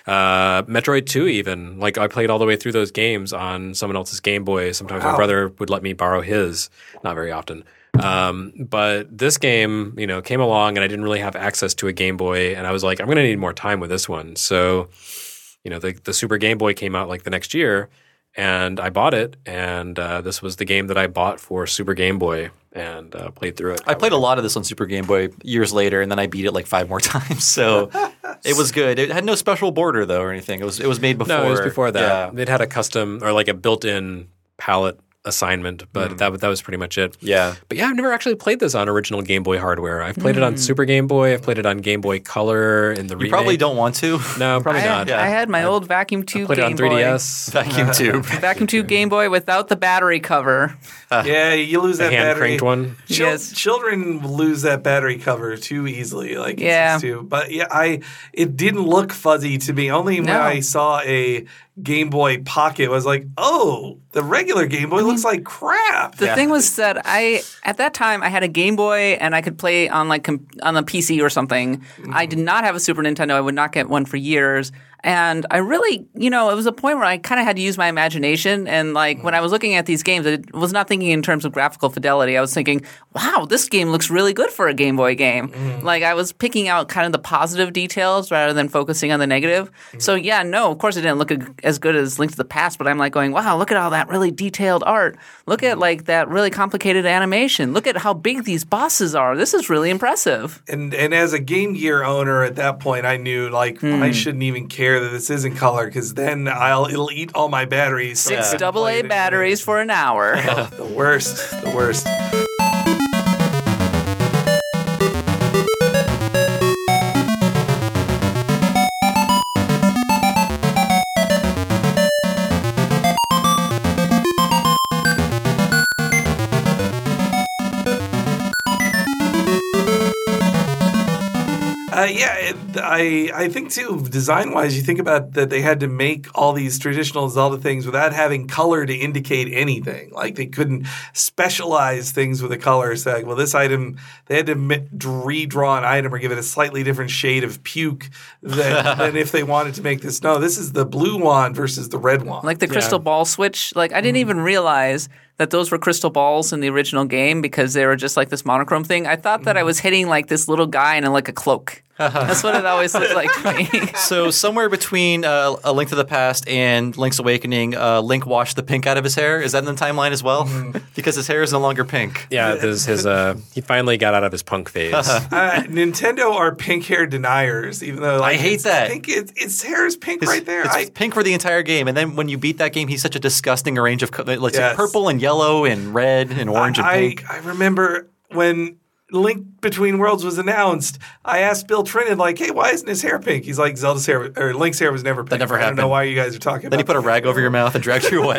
uh, Metroid two even. Like I played all the way through those games on someone else's Game Boy. Sometimes my Wow. brother would let me borrow his, not very often. Um, but this game, you know, came along and I didn't really have access to a Game Boy, and I was like, I'm going to need more time with this one. So, you know, the the Super Game Boy came out like the next year. And I bought it, and uh, this was the game that I bought for Super Game Boy and uh, played through it. I played a lot of this on Super Game Boy years later, and then I beat it like five more times. So it was good. It had no special border though or anything. It was it was made before. No, it was before that. Yeah. It had a custom or like a built-in palette assignment, but that that was pretty much it. Yeah. But yeah, I've never actually played this on original Game Boy hardware. I've played it on Super Game Boy. I've played it on Game Boy Color in the You remake. probably don't want to. No, probably I, not. I had my old Vacuum tube Played it Game on three D Boy. S. Vacuum tube. Vacuum tube Game Boy without the battery cover. Yeah, you lose The that hand battery. cranked one. Chil- Yes. Children lose that battery cover too easily. Like Yeah. it's too. But yeah, I it didn't look fuzzy to me. Only when No. I saw a Game Boy Pocket, I was like, oh, the regular Game Boy looks like crap. The Yeah. thing was that I at that time I had a Game Boy and I could play on like com- on the P C or something. I did not have a Super Nintendo. I would not get one for years. And I really, you know, it was a point where I kind of had to use my imagination. And like when I was looking at these games, I was not thinking in terms of graphical fidelity. I was thinking, wow, this game looks really good for a Game Boy game. Like I was picking out kind of the positive details rather than focusing on the negative. So yeah, no, of course it didn't look as good as Link to the Past, but I'm like going, wow, look at all that really detailed art. Look at like that really complicated animation. Look at how big these bosses are. This is really impressive. And and as a Game Gear owner at that point, I knew like I shouldn't even care that this isn't color because then I'll it'll eat all my batteries. so I Six couldn't double play A it anyway. batteries for an hour. The worst. The worst. Uh, yeah, it, I I think too, design wise, you think about that they had to make all these traditional Zelda things without having color to indicate anything. Like they couldn't specialize things with a color. So, like, well, this item they had to mi- redraw an item or give it a slightly different shade of puke than, than if they wanted to make this. No, this is the blue wand versus the red wand. Like the crystal ball switch. Like I didn't even realize that those were crystal balls in the original game because they were just like this monochrome thing. I thought that I was hitting like this little guy in like a cloak. That's what it always looked like to me. So somewhere between uh, A Link to the Past and Link's Awakening, uh, Link washed the pink out of his hair. Is that in the timeline as well? Because his hair is no longer pink. Yeah, this his uh, he finally got out of his punk phase. Uh, Nintendo are pink hair deniers, even though like, I hate it's that. Pink, it, its hair is pink It's, right there. it's I, pink for the entire game, and then when you beat that game, he's such a disgusting range of co- like Yes. purple and yellow and red and orange I, and pink. I remember when Link Between Worlds was announced, I asked Bill Trinan, like, hey, why isn't his hair pink? He's like, Zelda's hair, or Link's hair was never pink. never I don't know happened. why you guys are talking Then he about put a rag over your mouth and dragged you away.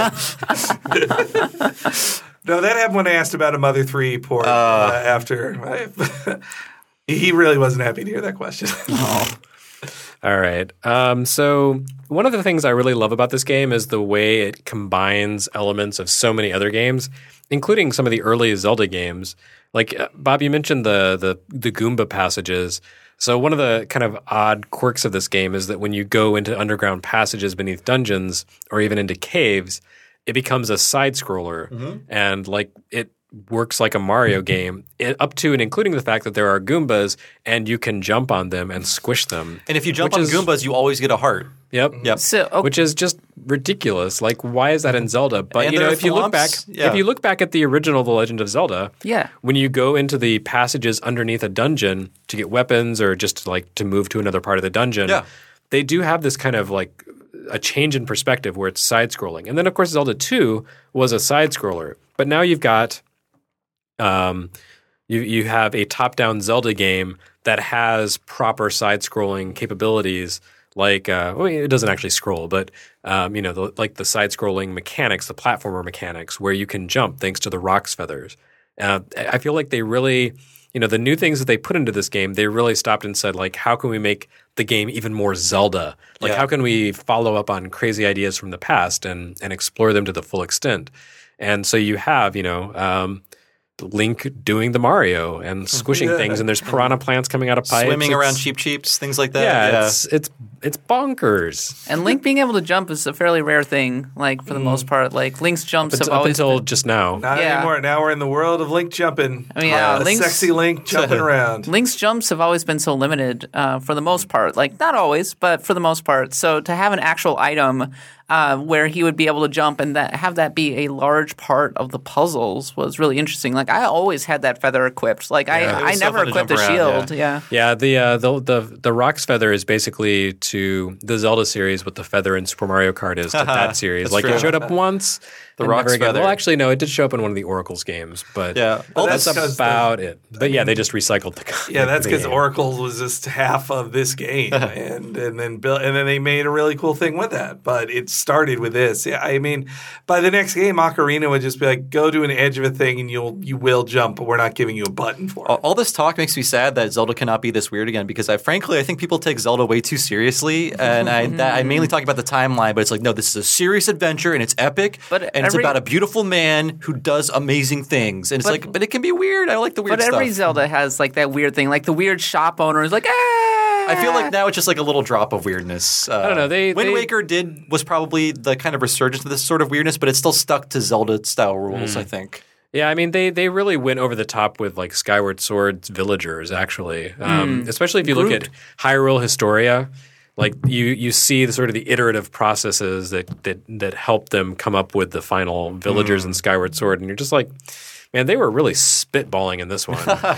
No, that happened when I asked about a Mother three port uh, after. I, he really wasn't happy to hear that question. All right. Um, so one of the things I really love about this game is the way it combines elements of so many other games, including some of the early Zelda games. Like uh, Bob, you mentioned the the the Goomba passages. So one of the kind of odd quirks of this game is that when you go into underground passages beneath dungeons or even into caves, it becomes a side scroller, and like it works like a Mario game, i- up to and including the fact that there are Goombas and you can jump on them and squish them. And if you jump Which on is- Goombas, you always get a heart. Yep. Yep. So oh, Which is just ridiculous. Like, why is that in Zelda? But And you know, there are if you look back, flumps. Yeah. if you look back at the original The Legend of Zelda, Yeah. when you go into the passages underneath a dungeon to get weapons or just like to move to another part of the dungeon, Yeah. they do have this kind of like a change in perspective where it's side scrolling. And then of course Zelda two was a side scroller, but now you've got um you you have a top-down Zelda game that has proper side-scrolling capabilities. Like, uh, well, it doesn't actually scroll, but um, you know, the, like the side-scrolling mechanics, the platformer mechanics, where you can jump thanks to the roc's feathers. Uh, I feel like they really, you know, the new things that they put into this game, they really stopped and said, like, how can we make the game even more Zelda? Like, Yeah. how can we follow up on crazy ideas from the past and and explore them to the full extent? And so you have, you know, um, Link doing the Mario and squishing Yeah. things, and there's piranha plants coming out of pipes. Swimming It's- around Cheep Cheeps, things like that. Yeah, it's it's it's bonkers. and Link being able to jump is a fairly rare thing. Like for the most part, like Link's jumps Up, have up always until been- just now. Not Yeah. anymore. Now we're in the world of Link jumping. I mean, yeah, Uh, Link's- sexy Link jumping around. Link's jumps have always been so limited uh, for the most part. Like, not always, but for the most part. So to have an actual item uh, where he would be able to jump and that have that be a large part of the puzzles was really interesting. Like, I always had that feather equipped. Like, it I, I was so never fun to equipped a jump around, shield. Yeah. Yeah, the uh, the the the Rock's feather is basically to the Zelda series what the feather in Super Mario Kart is to that series. That's Like true. it showed up once. The and Rock's never again. feather. Well, actually, no, it did show up in one of the Oracle's games, but Yeah. Well, that's, that's 'cause about it. But yeah, they just recycled the. Yeah, that's the because game. Oracle was just half of this game, and and then built, and then they made a really cool thing with that. But it started with this. Yeah, I mean, by the next game, Ocarina would just be like, go to an edge of a thing, and you'll you will jump, but we're not giving you a button for it. All all this talk makes me sad that Zelda cannot be this weird again because I frankly I think people take Zelda way too seriously and I that, I'm mainly talking about the timeline but it's like no this is a serious adventure and it's epic But and it's every- about a beautiful man who does amazing things and it's But- like but it can be weird I like the weird But stuff. every Zelda has, like, that weird thing. Like, the weird shop owner is like, ah! I feel like now it's just like a little drop of weirdness. Uh, I don't know, they- Wind they- Waker did was probably the kind of resurgence of this sort of weirdness, but it's still stuck to Zelda style rules. I think. Yeah, I mean they they really went over the top with like Skyward Sword's villagers actually, um, especially if you look at Hyrule Historia. Like you you see the sort of the iterative processes that that that help them come up with the final villagers in Skyward Sword, and you're just like, man, they were really spitballing in this one.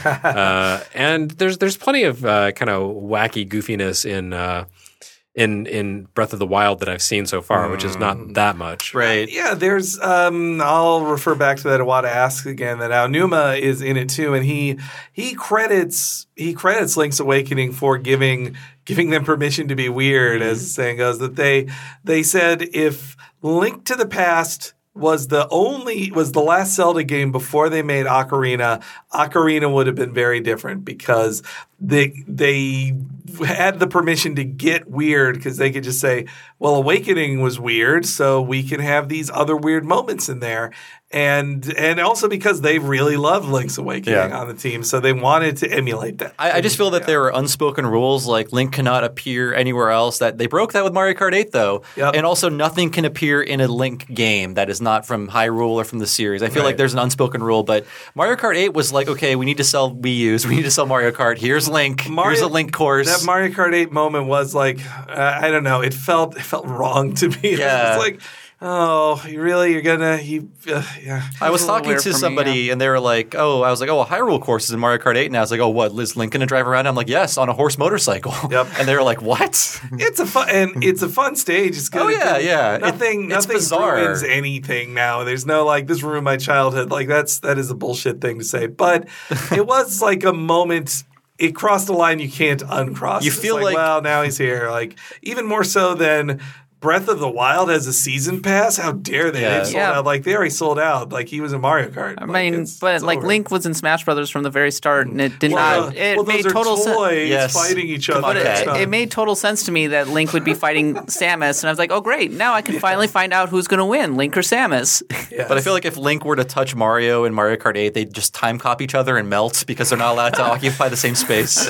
uh, and there's there's plenty of uh, kind of wacky goofiness in. Uh, In, in Breath of the Wild that I've seen so far, which is not that much. Right. Yeah, there's. Um, I'll refer back to that Iwata asks again. That Aonuma is in it too, and he he credits he credits Link's Awakening for giving giving them permission to be weird, as the saying goes. That they they said if Link to the Past was the only was the last Zelda game before they made Ocarina, Ocarina would have been very different because they they had the permission to get weird because they could just say, well, Awakening was weird, so we can have these other weird moments in there. And and also because they really loved Link's Awakening Yeah. on the team, so they wanted to emulate that. I, I just feel that there are unspoken rules, like Link cannot appear anywhere else. That they broke that with Mario Kart eight, though, Yep. and also nothing can appear in a Link game that is not from Hyrule or from the series. I feel Right. like there's an unspoken rule, but Mario Kart eight was like, okay, we need to sell Wii U's, we need to sell Mario Kart. Here's Link. Mario- Here's a Link course. That Mario Kart eight moment was like, uh, I don't know, it felt it felt wrong to me. Yeah. It was like, oh, you really, you're gonna, you, uh, yeah. I was It's a little talking weird to for me, somebody and they were like, oh, I was like, oh, a Hyrule course is in Mario Kart eight. And I was like, oh, what, is Link going to drive around? I'm like, yes, on a horse motorcycle. Yep. And they were like, what? It's a fun and it's a fun stage. It's good. Oh, yeah, yeah. It- Nothing, it's nothing bizarre. ruins anything now. There's no like this ruined my childhood. Like that's that is a bullshit thing to say. But it was like a moment. It crossed a line you can't uncross. You It's feel like- well, now he's here. Like even more so than Breath of the Wild has a season pass. How dare they? Yeah. They've sold Yeah. out. Like they already sold out. Like he was in Mario Kart. I Like, mean, it's- but it's like over. Link was in Smash Brothers from the very start, and it did Well, not. It well, made those are total sense. toys Yes. fighting each Come other. on, It's Kat. not- It made total sense to me that Link would be fighting Samus, and I was like, "Oh, great! Now I can finally find out who's going to win, Link or Samus." Yes. But I feel like if Link were to touch Mario in Mario Kart eight, they'd just time cop each other and melt because they're not allowed to occupy the same space.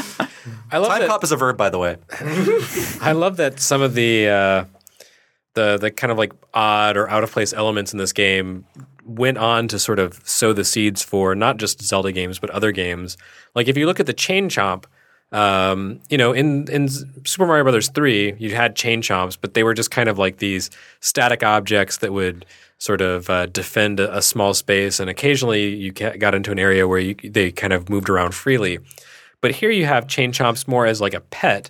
I love Time that. cop is a verb, by the way. I love that some of the uh, the the kind of like odd or out of place elements in this game went on to sort of sow the seeds for not just Zelda games but other games. Like if you look at the Chain Chomp, um, you know, in in Super Mario Brothers three, you had Chain Chomps, but they were just kind of like these static objects that would sort of uh, defend a, a small space, and occasionally you got into an area where you, they kind of moved around freely. But here you have Chain Chomps more as like a pet,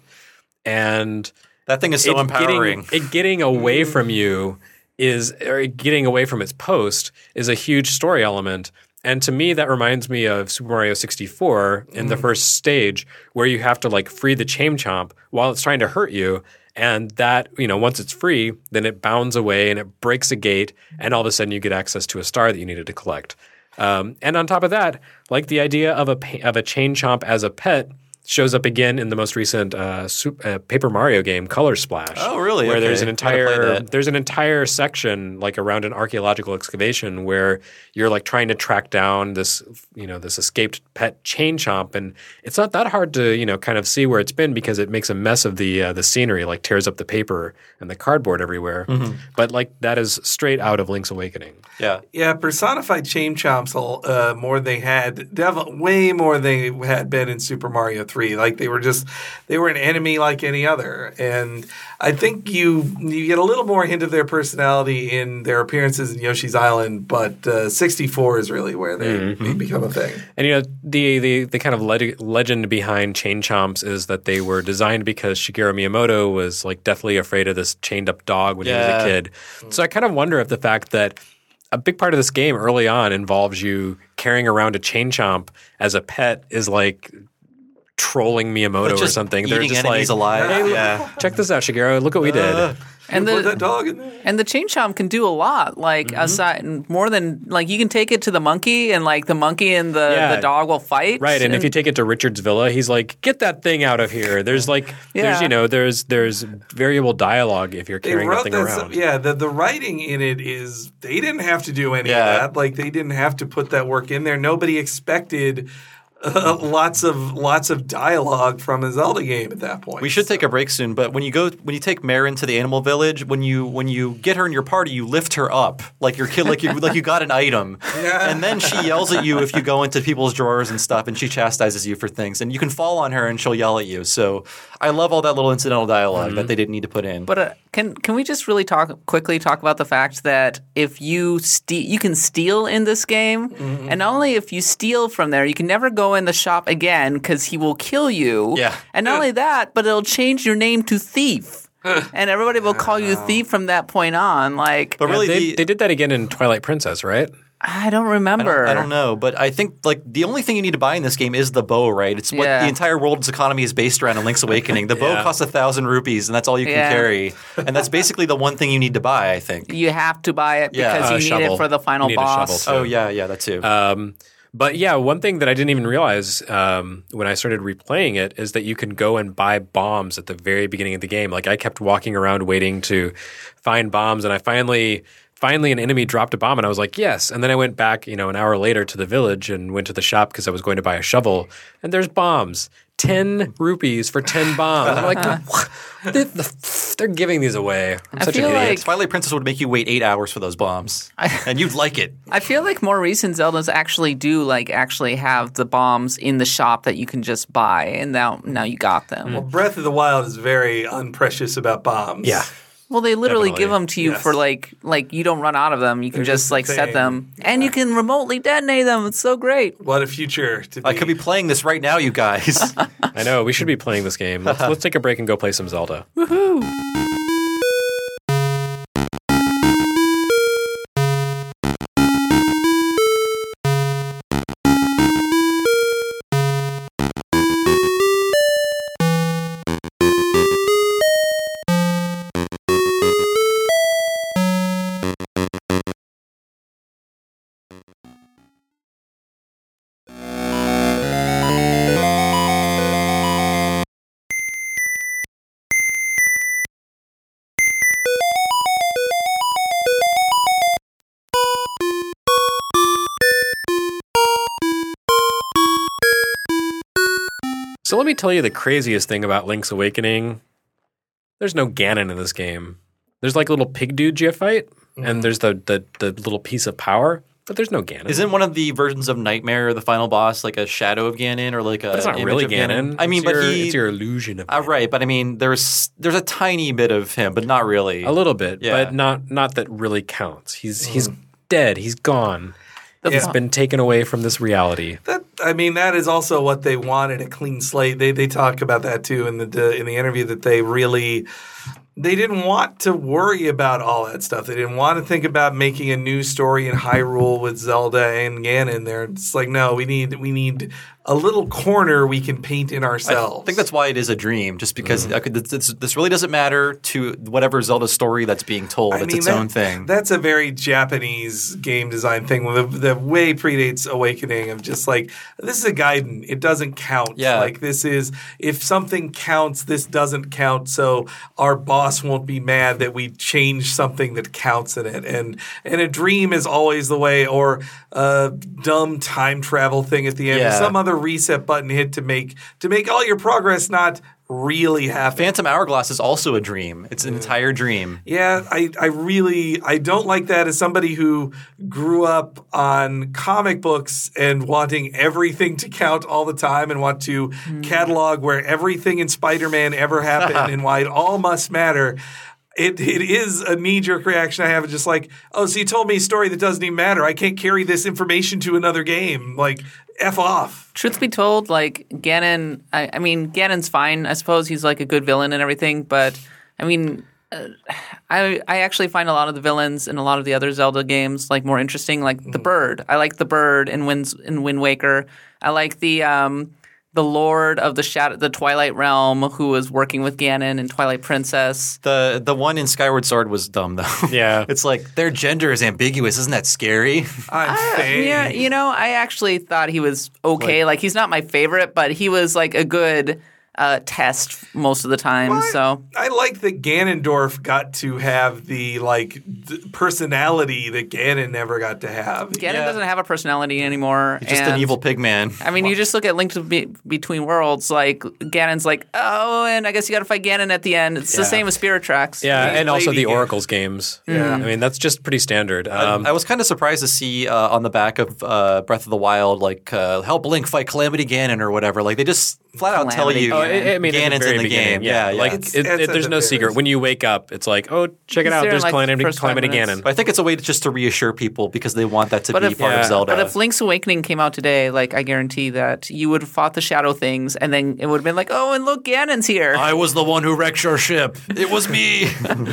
and that thing is so it empowering. Getting, it getting away from you is, or getting away from its post is a huge story element. And to me, that reminds me of Super Mario sixty-four in mm. the first stage, where you have to like free the Chain Chomp while it's trying to hurt you. And that, you know, once it's free, then it bounds away and it breaks a gate, and all of a sudden you get access to a star that you needed to collect. Um, and on top of that, like the idea of a of a Chain Chomp as a pet shows up again in the most recent uh, Super, uh, Paper Mario game, Color Splash. Oh, really? Where okay. there's an entire there's an entire section like around an archaeological excavation where you're like trying to track down this you know this escaped pet Chain Chomp, and it's not that hard to you know kind of see where it's been because it makes a mess of the uh, the scenery, like tears up the paper and the cardboard everywhere. Mm-hmm. But like that is straight out of Link's Awakening. Yeah, yeah. Personified Chain Chomps uh, more they had, dev- way more they had been in Super Mario three. Like they were just, they were an enemy like any other. And I think you you get a little more hint of their personality in their appearances in Yoshi's Island, but uh, sixty-four is really where they, mm-hmm. they become a thing. And you know, the the, the kind of leg- legend behind Chain Chomps is that they were designed because Shigeru Miyamoto was like deathly afraid of this chained up dog when yeah. he was a kid. So I kind of wonder if the fact that a big part of this game early on involves you carrying around a Chain Chomp as a pet is like trolling Miyamoto or something. They're just like, alive. hey, yeah. check this out, Shigeru. Look what we did. Uh, and the, put that dog in there. And the Chain Chomp can do a lot. Like mm-hmm. aside, more than like you can take it to the monkey, and like the monkey and the, yeah. the dog will fight. Right, and, and if you take it to Richard's Villa, he's like, "Get that thing out of here." There's like, yeah. there's you know, there's there's variable dialogue if you're carrying that thing around. Stuff, yeah, the the writing in it is they didn't have to do any yeah. of that. Like they didn't have to put that work in there. Nobody expected. Uh, lots of lots of dialogue from a Zelda game at that point. We should so. take a break soon, but when you go when you take Marin to the animal village, when you when you get her in your party, you lift her up like you're kid, like you like you got an item, yeah. and then she yells at you if you go into people's drawers and stuff, and she chastises you for things, and you can fall on her and she'll yell at you. So I love all that little incidental dialogue mm-hmm. that they didn't need to put in. But uh, can can we just really talk quickly talk about the fact that if you ste- you can steal in this game, mm-hmm. and not only if you steal from there, you can never go in the shop again because he will kill you. Yeah. And not only that, but it'll change your name to Thief. And everybody will call you Thief from that point on. Like, but really, yeah, they, the, they did that again in Twilight Princess, right? I don't remember. I don't, I don't know, but I think like the only thing you need to buy in this game is the bow, right? It's what yeah. the entire world's economy is based around in Link's Awakening. The bow yeah. costs a thousand rupees, and that's all you can yeah. carry. And that's basically the one thing you need to buy, I think. You have to buy it Yeah. because Uh, you need shovel. it for the final You need a boss. shovel, Oh yeah, yeah, that too. Um, but yeah, one thing that I didn't even realize um, when I started replaying it is that you can go and buy bombs at the very beginning of the game. Like I kept walking around waiting to find bombs, and I finally, finally, an enemy dropped a bomb, and I was like, yes. And then I went back, you know, an hour later to the village and went to the shop because I was going to buy a shovel, and there's bombs. Ten rupees for ten bombs. I'm like, what? They, they're giving these away. I'm I such an feel idiot. like- Twilight Princess would make you wait eight hours for those bombs, and you'd like it. I feel like more recent Zeldas actually do like actually have the bombs in the shop that you can just buy, and now now you got them. Well, Breath of the Wild is very unprecious about bombs. Yeah. Well, they literally Definitely. give them to you Yes. for like like you don't run out of them. You can They're just just like a set thing. them, and you can remotely detonate them. It's so great. What a future to be. I could be playing this right now, you guys. I know. We should be playing this game. Let's, let's take a break and go play some Zelda. So let me tell you the craziest thing about Link's Awakening. There's no Ganon in this game. There's like a little pig dude you fight. and there's the, the the little piece of power, but there's no Ganon. Isn't one of the versions of Nightmare, the final boss, like a shadow of Ganon or like a? But it's not image really of Ganon. I mean, It's but your, he. it's your illusion of Uh, Ganon. right, but I mean, there's there's a tiny bit of him, but not really. A little bit, Yeah. but not not that really counts. He's he's dead. He's gone. The He's fu- been taken away from this reality. That I mean, that is also what they wanted, a clean slate. They they talk about that too in the, the in the interview, that they really they didn't want to worry about all that stuff. They didn't want to think about making a new story in Hyrule with Zelda and Ganon there. It's like, no, we need we need a little corner we can paint in ourselves. I think that's why it is a dream, just because Mm-hmm. I could, this, this really doesn't matter to whatever Zelda story that's being told. I it's mean, its that- own thing. That's a very Japanese game design thing that that way predates Awakening, of just like, this is a Gaiden. It doesn't count. Yeah. Like, this is, if something counts, this doesn't count, so our boss won't be mad that we changed something that counts in it. And and a dream is always the way, or a dumb time travel thing at the end, or Yeah. some other reset button hit to make to make all your progress not really happen. Phantom Hourglass is also a dream. It's an entire dream. Yeah, I, I really I don't like that as somebody who grew up on comic books and wanting everything to count all the time and want to catalog where everything in Spider-Man ever happened and why it all must matter. It it is a knee-jerk reaction I have, just like, oh, so you told me a story that doesn't even matter. I can't carry this information to another game. Like, F off. Truth be told, like Ganon, I, I mean, Ganon's fine. I suppose he's like a good villain and everything, but I mean, uh, I I actually find a lot of the villains in a lot of the other Zelda games like more interesting. Like the bird, I like the bird in Wind in Wind Waker. I like the um the Lord of the Shadow, the Twilight Realm, who was working with Ganon in Twilight Princess. The the one in Skyward Sword was dumb though. Yeah. It's like their gender is ambiguous. Isn't that scary? I'm Faye. Yeah, you know, I actually thought he was okay. Like, he's not my favorite, but he was like a good uh, test most of the time. So I like that Ganondorf got to have the like d- personality that Ganon never got to have. Ganon Yeah. doesn't have a personality anymore. Just an and- evil pig man. I mean, you just look at Link to Be- Between Worlds. Like Ganon's like, oh, and I guess you got to fight Ganon at the end. It's the Yeah. same as Spirit Tracks. Yeah, He's and also Lady the Ganon. Oracles games. Yeah. I mean, that's just pretty standard. Um, I was kind of surprised to see uh, on the back of uh, Breath of the Wild, like, uh, help Link fight Calamity Ganon or whatever. Like, they just flat out tell Calamity you Oh, I I mean, at the Ganon's very in the beginning, game. Yeah, yeah. Like, It's- it, it's it, at there's the no very secret. least. When you wake up, it's like, oh, check it He's out. there in, There's like, the Calamity, first five Calamity minutes. Ganon. But I think it's a way to, just to reassure people because they want that to But be if- part Yeah. of Zelda. But if Link's Awakening came out today, like I guarantee that you would have fought the Shadow things, and then it would have been like, oh, and look, Ganon's here. I was the one who wrecked your ship. It was me.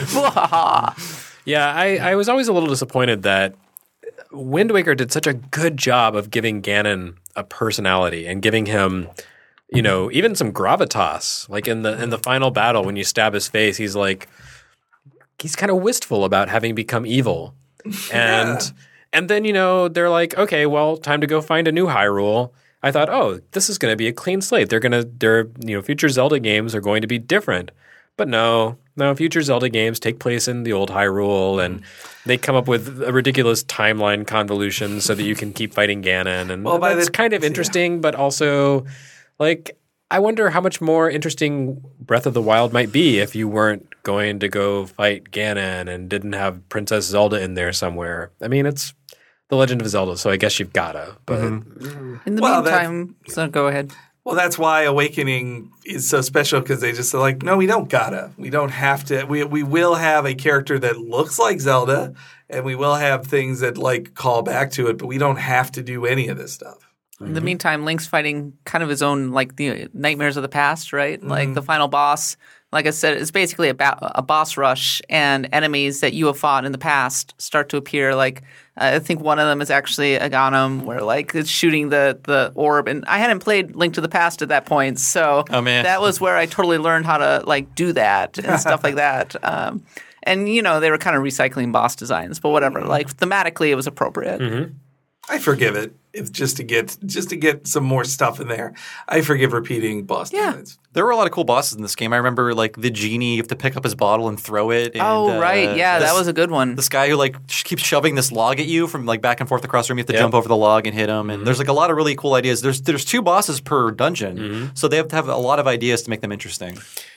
Yeah, I, I was always a little disappointed that Wind Waker did such a good job of giving Ganon a personality and giving him, you know, even some gravitas. Like in the in the final battle, when you stab his face, he's like, he's kind of wistful about having become evil, and and then you know they're like, okay, well, time to go find a new Hyrule. I thought, oh, this is going to be a clean slate. They're gonna, their you know, future Zelda games are going to be different. But no, no, future Zelda games take place in the old Hyrule, and they come up with a ridiculous timeline convolution so that you can keep fighting Ganon. And Well, by that's the- kind of interesting, but also, like, I wonder how much more interesting Breath of the Wild might be if you weren't going to go fight Ganon and didn't have Princess Zelda in there somewhere. I mean, it's The Legend of Zelda, so I guess you've gotta. But In the Well, that's- meantime, so go ahead. Well, that's why Awakening is so special, because they just are like, no, we don't gotta. We don't have to. We we will have a character that looks like Zelda, and we will have things that like call back to it, but we don't have to do any of this stuff. In the meantime, Link's fighting kind of his own, like the nightmares of the past, right? Like the final boss, like I said, it's basically a, ba- a boss rush, and enemies that you have fought in the past start to appear. Like uh, I think one of them is actually Aghanim, where like it's shooting the the orb. And I hadn't played Link to the Past at that point, so Oh, man. that was where I totally learned how to like do that and stuff like that. Um, and you know they were kind of recycling boss designs, but whatever. Like thematically, it was appropriate. I forgive it if just to get just to get some more stuff in there. I forgive repeating boss Yeah. designs. There were a lot of cool bosses in this game. I remember like the genie, you have to pick up his bottle and throw it. And, Oh, right. uh, Yeah, this- that was a good one. This guy who like sh- keeps shoving this log at you from like back and forth across the room. You have to Yep. jump over the log and hit him. And there's like a lot of really cool ideas. There's there's two bosses per dungeon, so they have to have a lot of ideas to make them interesting.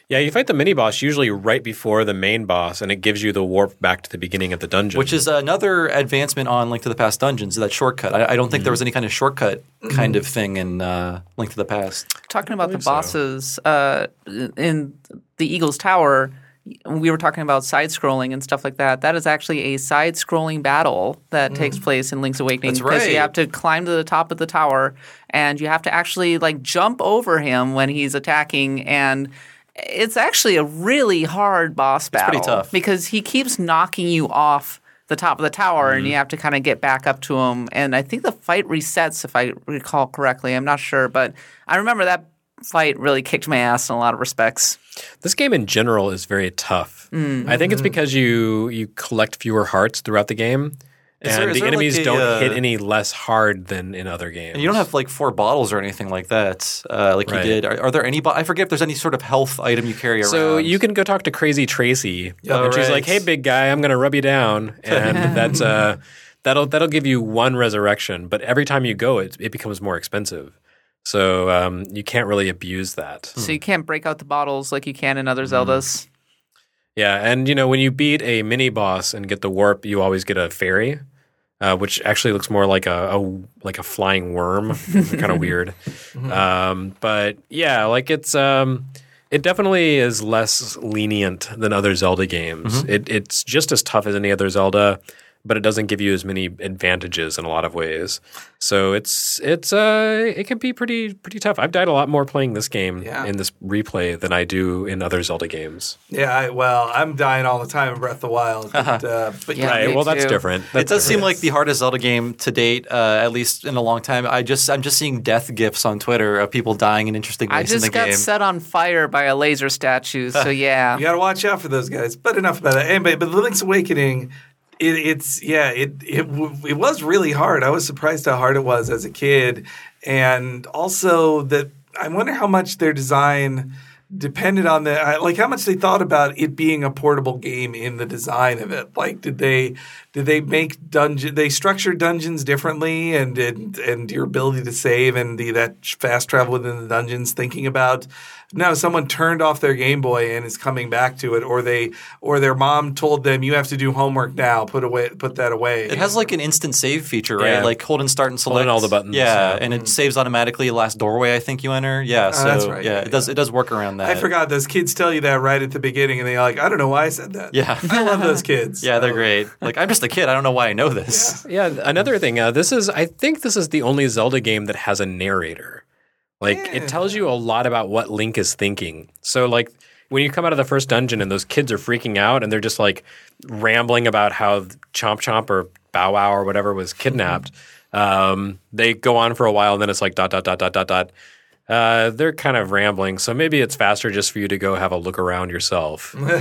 Yeah, you fight the mini boss usually right before the main boss, and it gives you the warp back to the beginning of the dungeon. Which is another advancement on Link to the Past Dungeons, that shortcut. I, I don't think mm-hmm. there was any kind of shortcut mm-hmm. kind of thing in uh, Link to the Past. Talking about the bosses, so. uh, in the Eagle's Tower, we were talking about side-scrolling and stuff like that. That is actually a side-scrolling battle that mm. takes place in Link's Awakening. That's right. Because you have to climb to the top of the tower, and you have to actually like jump over him when he's attacking, and it's actually a really hard boss battle. It's pretty tough. Because he keeps knocking you off the top of the tower, mm. and you have to kind of get back up to him. And I think the fight resets, if I recall correctly. I'm not sure, but I remember that fight really kicked my ass in a lot of respects. This game in general is very tough. Mm. I think it's because you you collect fewer hearts throughout the game. Is and there, the enemies like a, don't uh, hit any less hard than in other games. And you don't have like four bottles or anything like that, uh, like right. you did. Are, are there any? Bo- I forget if there's any sort of health item you carry around. So you can go talk to Crazy Tracy, oh, and she's right. like, "Hey, big guy, I'm going to rub you down," and that's uh, that'll that'll give you one resurrection. But every time you go, it it becomes more expensive. So um, you can't really abuse that. So you can't break out the bottles like you can in other Zeldas. Mm. Yeah, and you know when you beat a mini boss and get the warp, you always get a fairy. Uh, which actually looks more like a, a like a flying worm, kind of weird. Mm-hmm. Um, but yeah, like it's um, it definitely is less lenient than other Zelda games. Mm-hmm. It, it's just as tough as any other Zelda, but it doesn't give you as many advantages in a lot of ways. So it's it's uh it can be pretty pretty tough. I've died a lot more playing this game yeah. in this replay than I do in other Zelda games. Yeah, I, well, I'm dying all the time in Breath of the Wild. But, uh, but yeah, right, well, that's too. different. That's it does different. seem like the hardest Zelda game to date, uh, at least in a long time. I just I'm just seeing death gifs on Twitter of people dying in interesting ways in the game. I just got set on fire by a laser statue, so yeah. You got to watch out for those guys. But enough about that. Anyway, but The Link's Awakening. It, it's yeah, it it it was really hard. I was surprised how hard it was as a kid, and also that I wonder how much their design depended on the like how much they thought about it being a portable game in the design of it. Like, did they did they make dungeon they structure dungeons differently, and and, and your ability to save and the that fast travel within the dungeons, thinking about. No, someone turned off their Game Boy and is coming back to it, or they, or their mom told them, "You have to do homework now. Put away, put that away." It has like an instant save feature, right? Yeah. Like hold and start and select Holding all the buttons. Yeah, yeah. and it saves automatically. Last doorway, I think you enter. Yeah, so oh, that's right. yeah, yeah, it does. It does work around that. I forgot those kids tell you that right at the beginning, and they're like, "I don't know why I said that." Yeah, I love those kids. Yeah, they're great. Like I'm just a kid. I don't know why I know this. Yeah. yeah another thing. Uh, this is. I think this is the only Zelda game that has a narrator. Like, yeah. It tells you a lot about what Link is thinking. So, like, when you come out of the first dungeon and those kids are freaking out and they're just, like, rambling about how Chomp Chomp or Bow Wow or whatever was kidnapped, um, they go on for a while and then it's like dot, dot, dot, dot, dot, dot. Uh, they're kind of rambling. So maybe it's faster just for you to go have a look around yourself. um,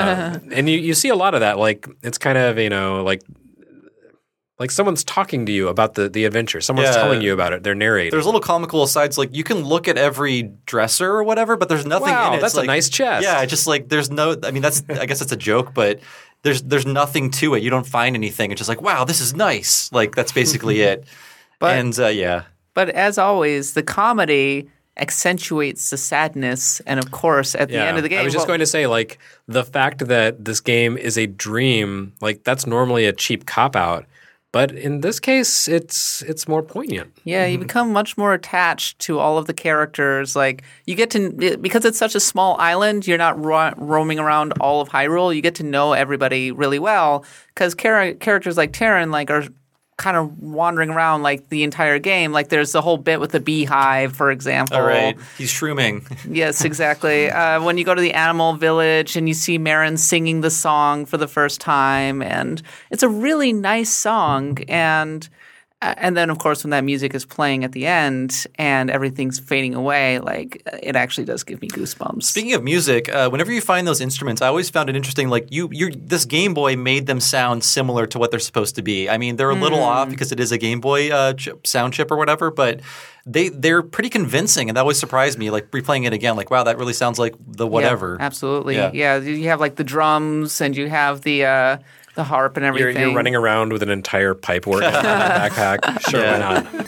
and you, you see a lot of that. Like, it's kind of, you know, like... Like someone's talking to you about the, the adventure. Someone's yeah. telling you about it. They're narrating. There's little comical asides. Like you can look at every dresser or whatever, but there's nothing wow, in it. That's it's a like, nice chest. Yeah, just like there's no. I mean, that's. I guess it's a joke, but there's there's nothing to it. You don't find anything. It's just like, wow, this is nice. Like that's basically it. But, and uh, yeah. But as always, the comedy accentuates the sadness, and of course, at the yeah. end of the game, I was just well, going to say, like the fact that this game is a dream, like that's normally a cheap cop out. But in this case, it's it's more poignant. Yeah, you become much more attached to all of the characters. Like you get to – because it's such a small island, you're not ro- roaming around all of Hyrule. You get to know everybody really well because char- characters like Terran like are kind of wandering around like the entire game. Like there's the whole bit with the beehive, for example. All right. He's shrooming. Yes, exactly. uh, when you go to the animal village and you see Marin singing the song for the first time, and it's a really nice song. And and then, of course, when that music is playing at the end and everything's fading away, like it actually does give me goosebumps. Speaking of music, uh, whenever you find those instruments, I always found it interesting. Like you, you, this Game Boy made them sound similar to what they're supposed to be. I mean, they're a little mm. off because it is a Game Boy uh, chip, sound chip or whatever, but they they're pretty convincing, and that always surprised me. Like replaying it again, like wow, that really sounds like the whatever. Yeah, absolutely, yeah. yeah. You have like the drums, and you have the. Uh, The harp and everything. You're, you're running around with an entire pipe organ in your backpack. Sure, yeah. why not?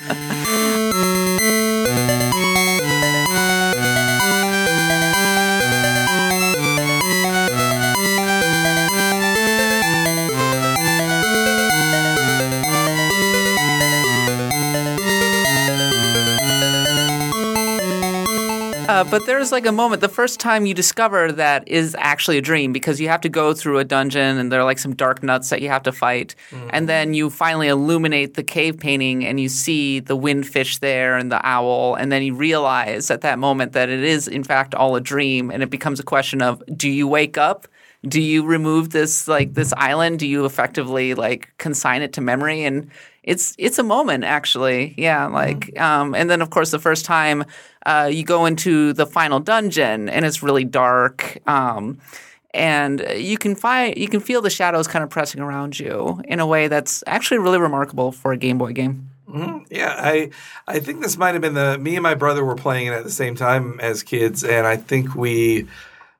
Uh, but there's like a moment, the first time you discover that is actually a dream because you have to go through a dungeon and there are like some dark nuts that you have to fight. Mm. And then you finally illuminate the cave painting and you see the windfish there and the owl. And then you realize at that moment that it is in fact all a dream. And it becomes a question of, do you wake up? Do you remove this like this island? Do you effectively like consign it to memory? And it's it's a moment actually, yeah. Like, mm-hmm. um, and then of course the first time uh, you go into the final dungeon and it's really dark, um, and you can find you can feel the shadows kind of pressing around you in a way that's actually really remarkable for a Game Boy game. Mm-hmm. Yeah, I I think this might have been the me and my brother were playing it at the same time as kids, and I think we.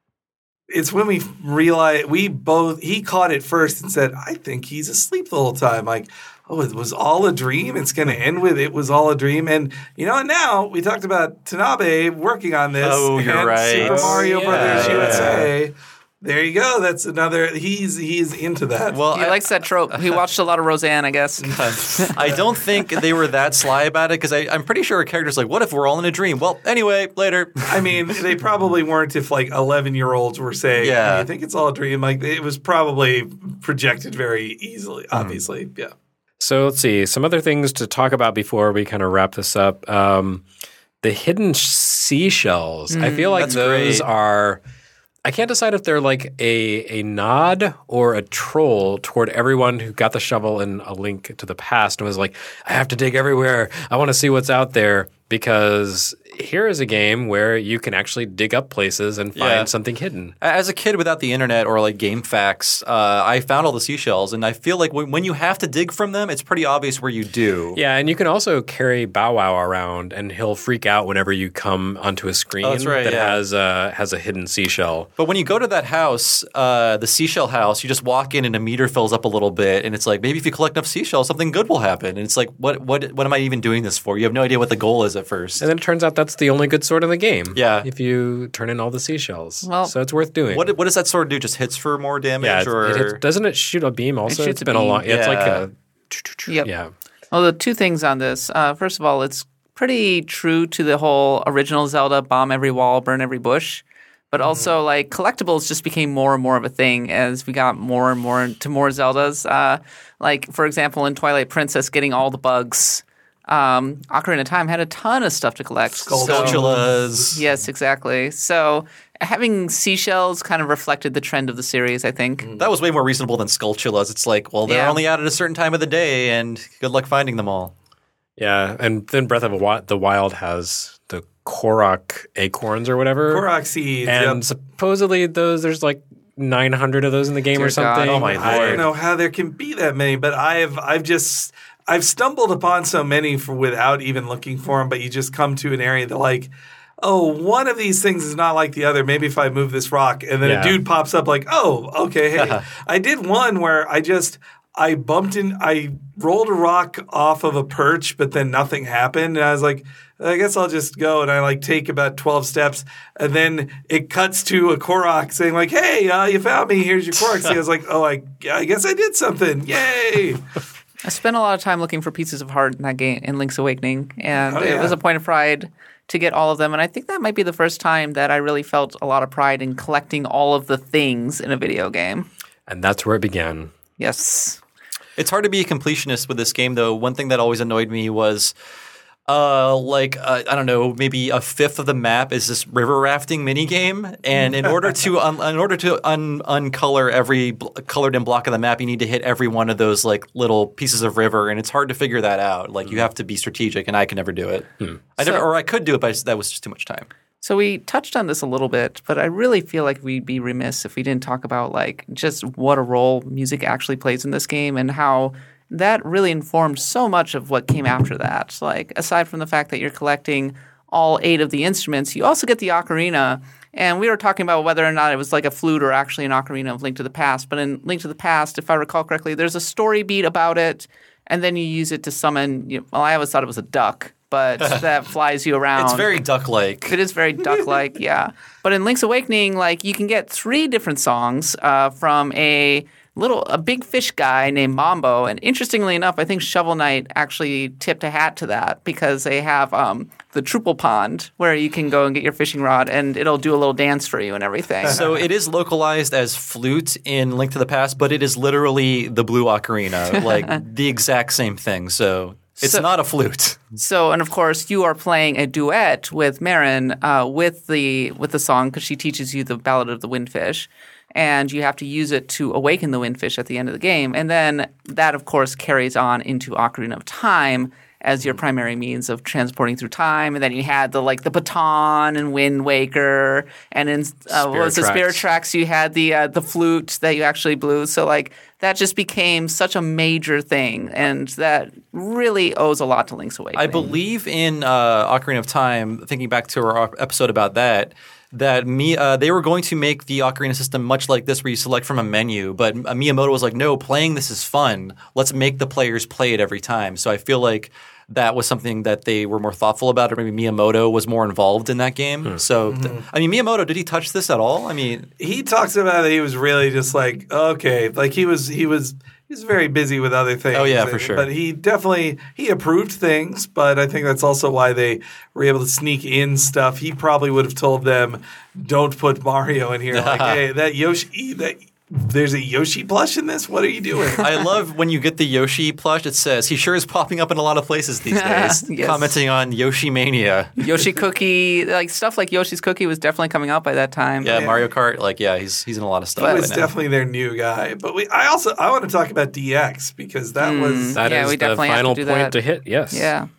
It's when we realized we both he caught it first and said, I think he's asleep the whole time. Like, oh, it was all a dream. It's going to end with it was all a dream. And, you know, and now we talked about Tanabe working on this. Oh, you're and right. Super Mario yeah. Brothers Yeah. U S A. There you go. That's another. He's he's into that. Well, He I, likes that trope. He watched a lot of Roseanne, I guess. I don't think they were that sly about it because I'm pretty sure a character's like, what if we're all in a dream? Well, anyway, later. I mean, they probably weren't if like eleven-year-olds were saying, Yeah. I think it's all a dream. Like, it was probably projected very easily, obviously. Yeah. So let's see. Some other things to talk about before we kind of wrap this up. Um, the hidden seashells. I feel like that's those great. are – I can't decide if they're like a, a nod or a troll toward everyone who got the shovel in A Link to the Past and was like, I have to dig everywhere. I want to see what's out there. Because here is a game where you can actually dig up places and find Yeah. something hidden. As a kid without the internet or like game facts, uh, I found all the seashells, and I feel like when, when you have to dig from them, it's pretty obvious where you do. Yeah, and you can also carry Bow Wow around, and he'll freak out whenever you come onto a screen Oh, that's right, that yeah. has uh, has a hidden seashell. But when you go to that house, uh, the seashell house, you just walk in and a meter fills up a little bit, and it's like maybe if you collect enough seashells, something good will happen. And it's like, what what what am I even doing this for? You have no idea what the goal is at first. And then it turns out that's the only good sword in the game. Yeah. If you turn in all the seashells. Well- so it's worth doing. What what does that sword do? Just hits for more damage, yeah, it, or it hits, doesn't it shoot a beam also? shoots It's a been a beam. long yeah, it's like Yeah. a Yep. yeah. Well, the two things on this. Uh, first of all, it's pretty true to the whole original Zelda bomb every wall, burn every bush. But also, like, collectibles just became more and more of a thing as we got more and more into more Zeldas. Uh, like, for example, in Twilight Princess, getting all the bugs. Um, Ocarina of Time had a ton of stuff to collect. Skulltulas. Yes, exactly. So having seashells kind of reflected the trend of the series, I think. That was way more reasonable than Skulltulas. It's like, well, they're Yeah. only out at a certain time of the day, and good luck finding them all. Yeah, and then Breath of Wi- the Wild has the Korok acorns or whatever. Korok seeds. And yep. supposedly those there's like nine hundred of those in the game Dear or something. God. Oh, my I Lord. don't know how there can be that many, but I've I've just I've stumbled upon so many for without even looking for them. But you just come to an area that like, oh, one of these things is not like the other. Maybe if I move this rock, and then Yeah. a dude pops up like, oh, okay, hey, I did one where I just. I bumped in, I rolled a rock off of a perch, but then nothing happened. And I was like, I guess I'll just go. And I like take about twelve steps. And then it cuts to a Korok saying like, hey, uh, you found me. Here's your Korok. So I was like, oh, I, I guess I did something. Yay. I spent a lot of time looking for pieces of heart in that game, in Link's Awakening. And Oh, it yeah. was a point of pride to get all of them. And I think that might be the first time that I really felt a lot of pride in collecting all of the things in a video game. And that's where it began. Yes. It's hard to be a completionist with this game, though. One thing that always annoyed me was, uh, like, uh, I don't know, maybe a fifth of the map is this river rafting mini game, and in order to un- in order to un- uncolor every bl- colored in block of the map, you need to hit every one of those like little pieces of river, and it's hard to figure that out. Like, you have to be strategic, and I can never do it. I never, So- or I could do it, but that was just too much time. So we touched on this a little bit, but I really feel like we'd be remiss if we didn't talk about like just what a role music actually plays in this game and how that really informed so much of what came after that. Like aside from the fact that you're collecting all eight of the instruments, you also get the ocarina. And we were talking about whether or not it was like a flute or actually an ocarina of Link to the Past. But in Link to the Past, if I recall correctly, there's a story beat about it, and then you use it to summon. You well, I always thought it was a duck, but that flies you around. It's very duck-like. It is very duck-like, yeah. But in Link's Awakening, like you can get three different songs uh, from a little a big fish guy named Mambo. And interestingly enough, I think Shovel Knight actually tipped a hat to that because they have um, the Triple Pond where you can go and get your fishing rod and it'll do a little dance for you and everything. So it is localized as flute in Link to the Past, but it is literally the Blue Ocarina, like the exact same thing. So it's So- not a flute. So, and of course, you are playing a duet with Marin uh, with the with the song because she teaches you the Ballad of the Windfish, and you have to use it to awaken the windfish at the end of the game. And then that, of course, carries on into Ocarina of Time as your primary means of transporting through time. And then you had the like the baton and Wind Waker, and in uh, what was the Spirit Spirit Tracks. Tracks you had the uh, the flute that you actually blew. So like that just became such a major thing, and that really owes a lot to Link's Awakening. I believe in uh, Ocarina of Time, thinking back to our episode about that, that Mi- uh, they were going to make the Ocarina system much like this where you select from a menu, but uh, Miyamoto was like, no, playing this is fun. Let's make the players play it every time. So I feel like that was something that they were more thoughtful about, or maybe Miyamoto was more involved in that game. Hmm. So, th- I mean, Miyamoto, did he touch this at all? I mean, He talks about it. He was really just like, okay, like he was, he was, he was very busy with other things. Oh, yeah, for And- sure. But he definitely he approved things. But I think that's also why they were able to sneak in stuff. He probably would have told them, "Don't put Mario in here." Like, hey, that Yoshi, that there's a Yoshi plush in this. What are you doing? I love when you get the Yoshi plush, it says, he sure is popping up in a lot of places these days, Yes. commenting on Yoshi Mania. Yoshi Cookie, like stuff like Yoshi's Cookie was definitely coming out by that time. Yeah, Yeah. Mario Kart, like, yeah, he's he's in a lot of stuff He right was now. definitely their new guy. But we, I also I want to talk about D X because that was. That is Yeah, we the definitely have to final do point that. to hit. Yes. Yeah.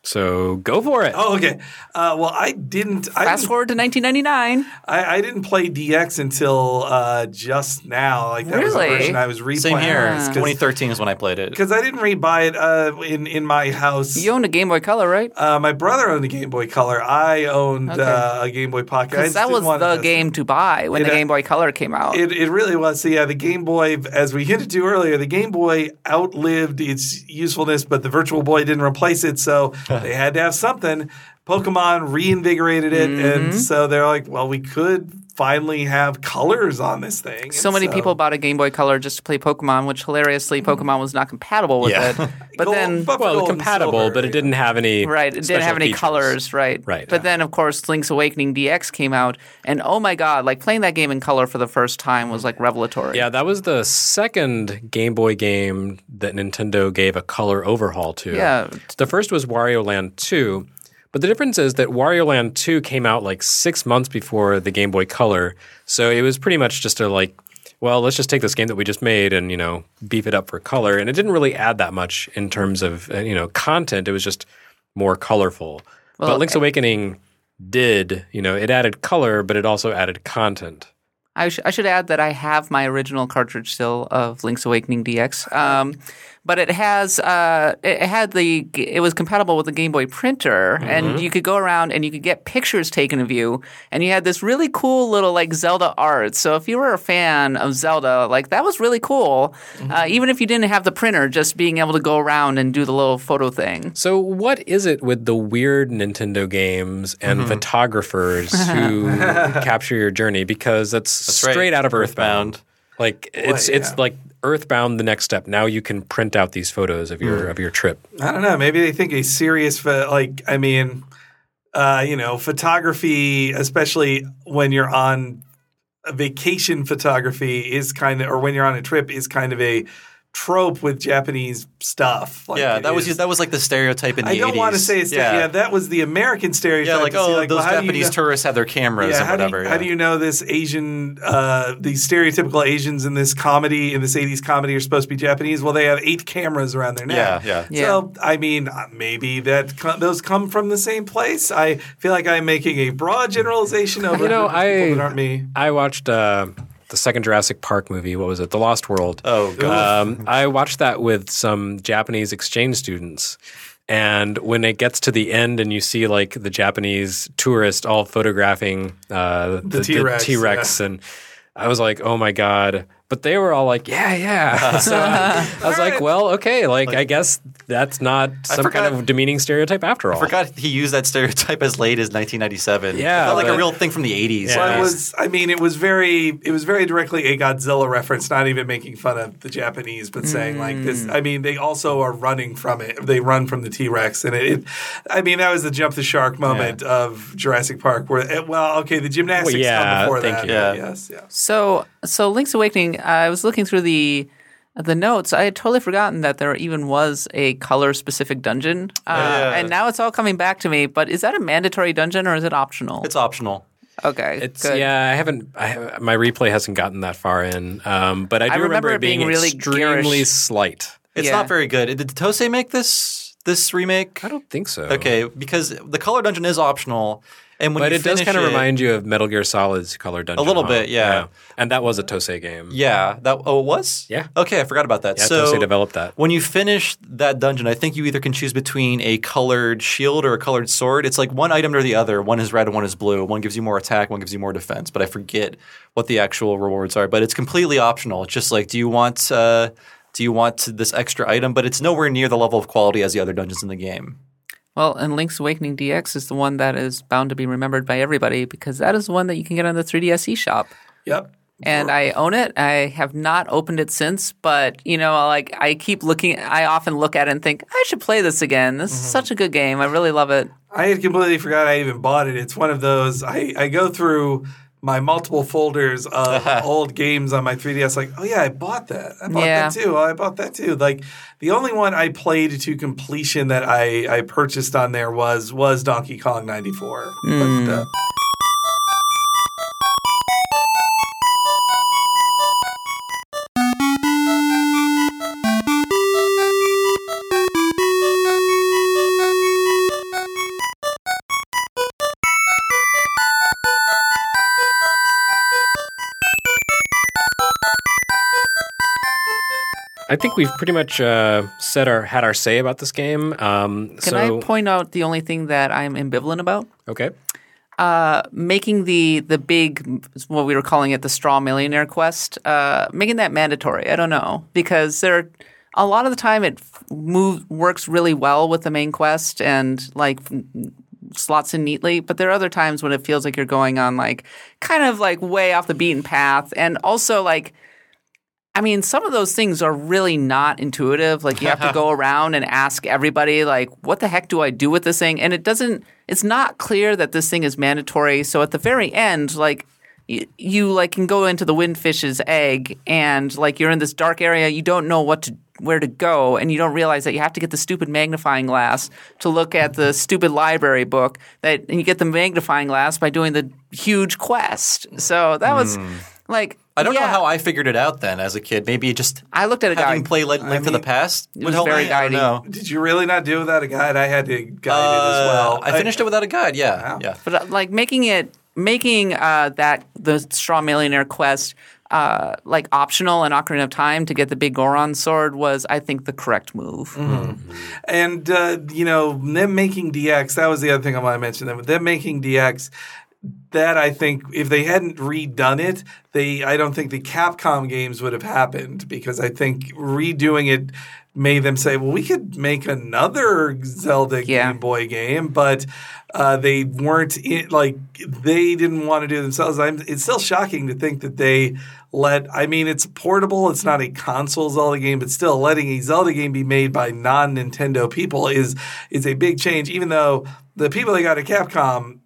So go for it. Oh, okay. Uh, well, I didn't. I Fast didn't, forward to nineteen ninety-nine. I, I didn't play D X until uh, just now. Like that was the Really? version I was replaying. Same here. Yeah. twenty thirteen is when I played it. Because I didn't rebuy it uh, in in my house. You owned a Game Boy Color, right? Uh, my brother owned a Game Boy Color. I owned Okay. uh, a Game Boy Pocket. I Because just that didn't was want the to- game to buy when It, the uh, Game Boy Color came out. It, it really was. So yeah, the Game Boy, as we hinted to earlier, the Game Boy outlived its usefulness, but the Virtual Boy didn't replace it, so they had to have something. Pokemon reinvigorated it, Mm-hmm. and so they're like, well, we could finally have colors on this thing. so And many people bought a Game Boy Color just to play Pokemon, which hilariously Pokemon was not compatible with Yeah. it. But Gold- then, but for Well, gold and compatible, silver, but it didn't have any. right, it didn't special have any features. colors, right? Right. But then, of course, Link's Awakening D X came out, and oh my god, like playing that game in color for the first time was like revelatory. Yeah, that was the second Game Boy game that Nintendo gave a color overhaul to. Yeah. The first was Wario Land two, but the difference is that Wario Land two came out like six months before the Game Boy Color, so it was pretty much just a like, well, let's just take this game that we just made and, you know, beef it up for color. And it didn't really add that much in terms of, uh, you know, content. It was just more colorful. Well, but Link's Awakening did, you know, it added color, but it also added content. I, sh- I should add that I have my original cartridge still of Link's Awakening D X, um, but it has uh, it had the it was compatible with the Game Boy printer, and you could go around and you could get pictures taken of you, and you had this really cool little like Zelda art. So if you were a fan of Zelda, like that was really cool. Uh, even if you didn't have the printer, just being able to go around and do the little photo thing. So what is it with the weird Nintendo games and Mm-hmm. photographers who capture your journey? Because that's, That's right. straight out of Earthbound. Earthbound. Like it's yeah. it's like Earthbound the next step. Now you can print out these photos of Mm. your of your trip. I don't know. Maybe they think a serious, pho- like, I mean, uh, you know, photography, especially when you're on a vacation photography, is kind of, or when you're on a trip, is kind of a trope with Japanese stuff. Like yeah, it that was is- that was like the stereotype in the I don't eighties. want to say it's yeah. yeah, that was the American stereotype. Yeah, like, to see, oh, like, those well, how do you Japanese know- tourists have their cameras Yeah, and how, do whatever. you, yeah. how do you know this Asian, uh, these stereotypical Asians in this comedy, in this eighties comedy, are supposed to be Japanese? Well, they have eight cameras around their neck. Yeah, yeah. Yeah. So, I mean, uh, maybe that co- those come from the same place. I feel like I'm making a broad generalization over You know, people I- that aren't me. I watched uh, the second Jurassic Park movie. What was it? The Lost World. Oh, God. Um, I watched that with some Japanese exchange students. And when it gets to the end and you see like the Japanese tourist all photographing uh, the, T-Rex, T-Rex yeah. and I was like, oh my God. But but they were all like, yeah, yeah. So I was like, well, okay, like, I guess that's not some forgot- kind of demeaning stereotype after all. I forgot he used that stereotype as late as nineteen ninety-seven. Yeah, it felt like but- a real thing from the eighties. Yeah. Well, it was. I mean, it was very. It was very directly a Godzilla reference. Not even making fun of the Japanese, but saying like this. I mean, they also are running from it. They run from the T Rex, and it, it. I mean, that was the jump the shark moment of Jurassic Park. Where it, well, okay, the gymnastics Well, yeah, come before thank that. you. Yeah. Yes. Yeah. So, so Link's Awakening. I was looking through the the notes. I had totally forgotten that there even was a color specific dungeon, uh, Yeah. and now it's all coming back to me. But is that a mandatory dungeon or is it optional? It's optional. okay. It's good. yeah, I haven't. I, have- my replay hasn't gotten that far in, um, but I do I remember it it being being really extremely garish. slight. It's Yeah. not very good. Did Tosei make this this remake? I don't think so. Okay, because the color dungeon is optional, and when But you it does finish kind of it- remind you of Metal Gear Solid's color dungeon. little huh? bit, yeah. And that was a Tosei game. Yeah, that oh it was. Yeah. Okay, I forgot about that. Yeah, so Tosei developed that. when you finish that dungeon, I think you either can choose between a colored shield or a colored sword. It's like one item or the other. One is red and one is blue. One gives you more attack, one gives you more defense. But I forget what the actual rewards are. But it's completely optional. It's just like, do you want uh, do you want this extra item? But it's nowhere near the level of quality as the other dungeons in the game. Well, and Link's Awakening D X is the one that is bound to be remembered by everybody because that is the one that you can get on the three D S eShop. Yep. And I own it. I have not opened it since, but you know, like I keep looking. I often look at it and think I should play this again. This is such a good game. I really love it. I had completely forgot I even bought it. It's one of those. I, I go through my multiple folders of old games on my three D S. Like, oh yeah, I bought that. I bought Yeah. that too. Oh, I bought that too. Like the only one I played to completion that I, I purchased on there was was Donkey Kong ninety-four. But, uh, I think we've pretty much uh, said our had our say about this game. Um, Can so I point out the only thing that I'm ambivalent about? okay, Uh, making the the big, what we were calling it, the straw millionaire quest, uh, making that mandatory. I don't know, because there, a lot of the time it move works really well with the main quest and like slots in neatly. But there are other times when it feels like you're going on like kind of like way off the beaten path, and also like. I mean, some of those things are really not intuitive. Like you have to go around and ask everybody, like, what the heck do I do with this thing? And it doesn't – it's not clear that this thing is mandatory. So at the very end, like you, you like can go into the windfish's egg and like you're in this dark area. You don't know what to where to go, and you don't realize that you have to get the stupid magnifying glass to look at the stupid library book. That and you get the magnifying glass by doing the huge quest. So that was like – I don't know yeah. how I figured it out then as a kid. Maybe just I looked at a having guide. played Link to the mean, Past would was help very me. I don't guiding. know. did you really not do it without a guide? I had to guide it as well. Uh, I finished it without a guide. Yeah, Wow. yeah. But uh, like making it, making uh, that the straw millionaire quest uh, like optional in Ocarina of Time to get the big Goron sword was, I think, the correct move. And, uh, you know, them making D X, that was the other thing I want to mention. Them, them making D X, that I think if they hadn't redone it, they I don't think the Capcom games would have happened because I think redoing it made them say, well, we could make another Zelda Yeah. Game Boy game, but uh, they weren't in, like they didn't want to do it themselves. I'm, it's still shocking to think that they let. I mean, it's portable. It's not a console Zelda game, but still letting a Zelda game be made by non-Nintendo people is is a big change. Even though the people they got at Capcom,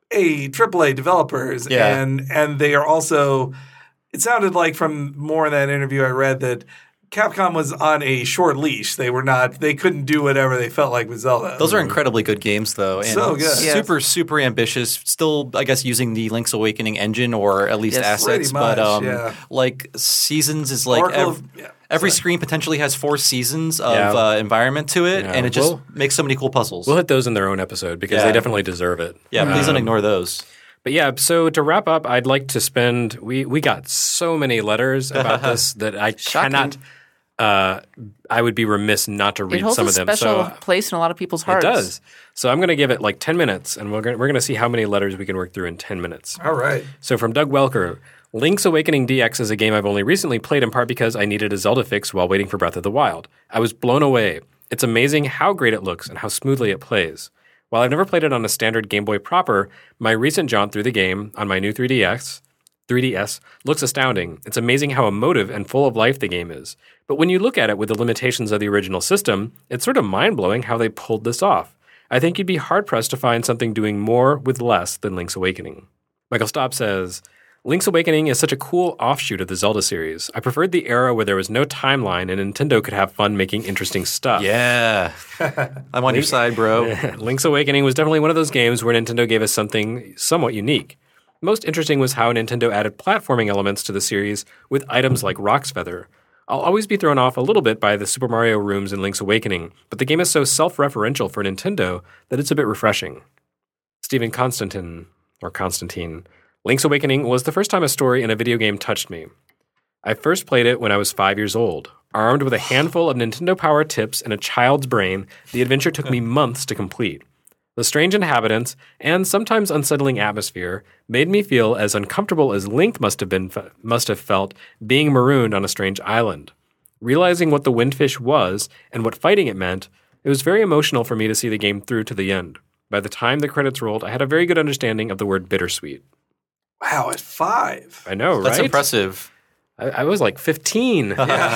a triple A developers, Yeah. and and they are also. It sounded like from more in that interview I read that Capcom was on a short leash. They were not. They couldn't do whatever they felt like with Zelda. Those are incredibly good games, though. And So good. Super, super ambitious. Still, I guess, using the Link's Awakening engine or at least Yes. assets. Pretty but much, um, yeah. like seasons is like Oracle ev- of- yeah, every sorry. screen potentially has four seasons of Yeah. uh, environment to it, Yeah. and it just We'll- makes so many cool puzzles. we'll hit those in their own episode because Yeah. they definitely deserve it. yeah, please don't Um, ignore those. But yeah, so to wrap up, I'd like to spend. We we got so many letters about this that I Shocking. cannot. Uh, I would be remiss not to It read holds some a of them. special So place in a lot of people's it hearts. does. So I'm going to give it like ten minutes, and we're going we're going to see how many letters we can work through in ten minutes. All right. So from Doug Welker, Link's Awakening D X is a game I've only recently played in part because I needed a Zelda fix while waiting for Breath of the Wild. I was blown away. It's amazing how great it looks and how smoothly it plays. While I've never played it on a standard Game Boy proper, my recent jaunt through the game on my new three D S, three D S looks astounding. It's amazing how emotive and full of life the game is. But when you look at it with the limitations of the original system, it's sort of mind-blowing how they pulled this off. I think you'd be hard-pressed to find something doing more with less than Link's Awakening. Michael Staub says, Link's Awakening is such a cool offshoot of the Zelda series. I preferred the era where there was no timeline and Nintendo could have fun making interesting stuff. Yeah. I'm on your side, bro. Link's Awakening was definitely one of those games where Nintendo gave us something somewhat unique. Most interesting was how Nintendo added platforming elements to the series with items like Rock's Feather. I'll always be thrown off a little bit by the Super Mario rooms in Link's Awakening, but the game is so self-referential for Nintendo that it's a bit refreshing. Stephen Constantine, or Constantine, Link's Awakening was the first time a story in a video game touched me. I first played it when I was five years old. Armed with a handful of Nintendo Power tips and a child's brain, the adventure took me months to complete. The strange inhabitants and sometimes unsettling atmosphere made me feel as uncomfortable as Link must have been must have felt being marooned on a strange island. Realizing what the Windfish was and what fighting it meant, it was very emotional for me to see the game through to the end. By the time the credits rolled, I had a very good understanding of the word bittersweet. Wow, at five. I know, right? That's impressive. I, I was like fifteen,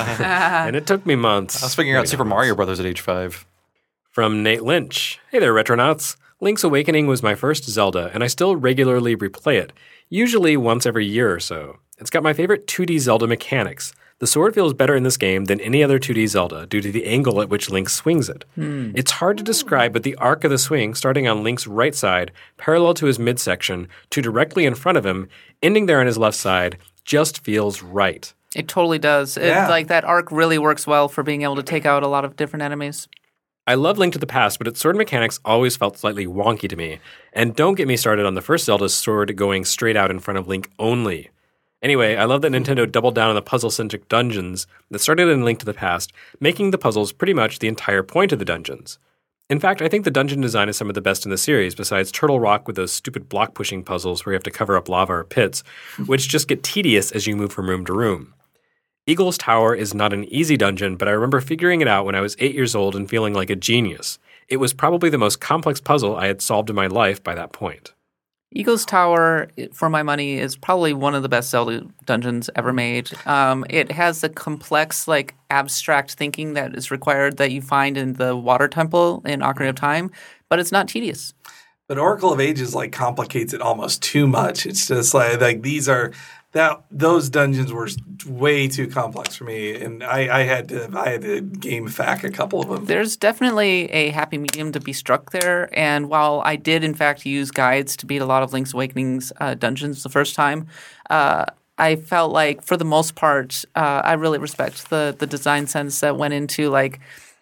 and it took me months. I was figuring out Super Mario Brothers at age five. From Nate Lynch. Hey there, Retronauts. Link's Awakening was my first Zelda, and I still regularly replay it, usually once every year or so. It's got my favorite two D Zelda mechanics. The sword feels better in this game than any other two D Zelda due to the angle at which Link swings it. Hmm. It's hard to describe, but the arc of the swing, starting on Link's right side, parallel to his midsection, to directly in front of him, ending there on his left side, just feels right. It totally does. It, Yeah. Like that arc really works well for being able to take out a lot of different enemies. I love Link to the Past, but its sword mechanics always felt slightly wonky to me. And don't get me started on the first Zelda's sword going straight out in front of Link only. Anyway, I love that Nintendo doubled down on the puzzle-centric dungeons that started in Link to the Past, making the puzzles pretty much the entire point of the dungeons. In fact, I think the dungeon design is some of the best in the series, besides Turtle Rock with those stupid block-pushing puzzles where you have to cover up lava or pits, which just get tedious as you move from room to room. Eagle's Tower is not an easy dungeon, but I remember figuring it out when I was eight years old and feeling like a genius. It was probably the most complex puzzle I had solved in my life by that point. Eagle's Tower, for my money, is probably one of the best Zelda dungeons ever made. Um, it has the complex, like, abstract thinking that is required that you find in the Water Temple in Ocarina of Time, but it's not tedious. But Oracle of Ages like complicates it almost too much. It's just like like these are that those dungeons were way too complex for me, and I, I had to I had to game fact a couple of them. There's definitely a happy medium to be struck there, and while I did in fact use guides to beat a lot of Link's Awakening's uh, dungeons the first time, uh, I felt like for the most part uh, I really respect the the design sense that went into like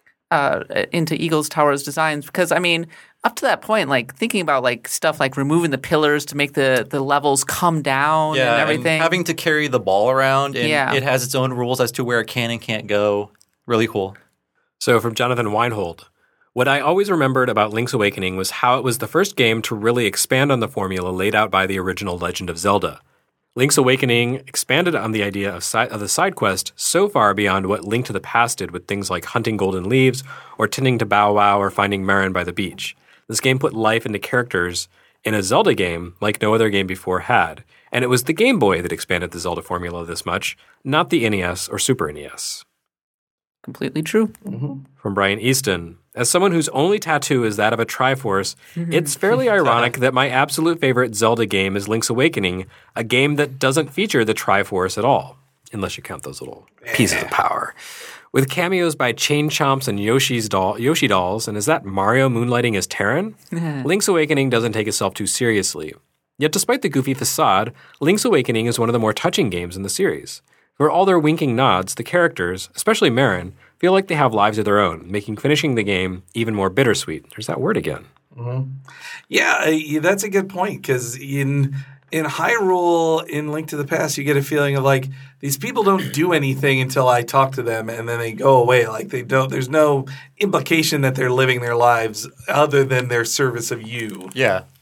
uh, into Eagle's Tower's designs, because I mean, up to that point, like thinking about like stuff like removing the pillars to make the, the levels come down Yeah, and everything. and having to carry the ball around, and Yeah. it has its own rules as to where it can and can't go. Really cool. So from Jonathan Weinhold, what I always remembered about Link's Awakening was how it was the first game to really expand on the formula laid out by the original Legend of Zelda. Link's Awakening expanded on the idea of, si- of the side quest so far beyond what Link to the Past did with things like hunting golden leaves or tending to Bow Wow or finding Marin by the beach. This game put life into characters in a Zelda game like no other game before had, and it was the Game Boy that expanded the Zelda formula this much, not the N E S or Super N E S. Completely true. From Brian Easton, as someone whose only tattoo is that of a Triforce, it's fairly ironic that my absolute favorite Zelda game is Link's Awakening, a game that doesn't feature the Triforce at all, unless you count those little pieces of power. With cameos by Chain Chomps and Yoshi's doll, Yoshi dolls, and is that Mario moonlighting as Terran? Link's Awakening doesn't take itself too seriously. Yet despite the goofy facade, Link's Awakening is one of the more touching games in the series. For all their winking nods, the characters, especially Marin, feel like they have lives of their own, making finishing the game even more bittersweet. There's that word again. Mm-hmm. Yeah, uh, that's a good point, because in in Hyrule, in Link to the Past, you get a feeling of like these people don't do anything until I talk to them, and then they go away. Like they don't. There's no implication that they're living their lives other than their service of you. Yeah.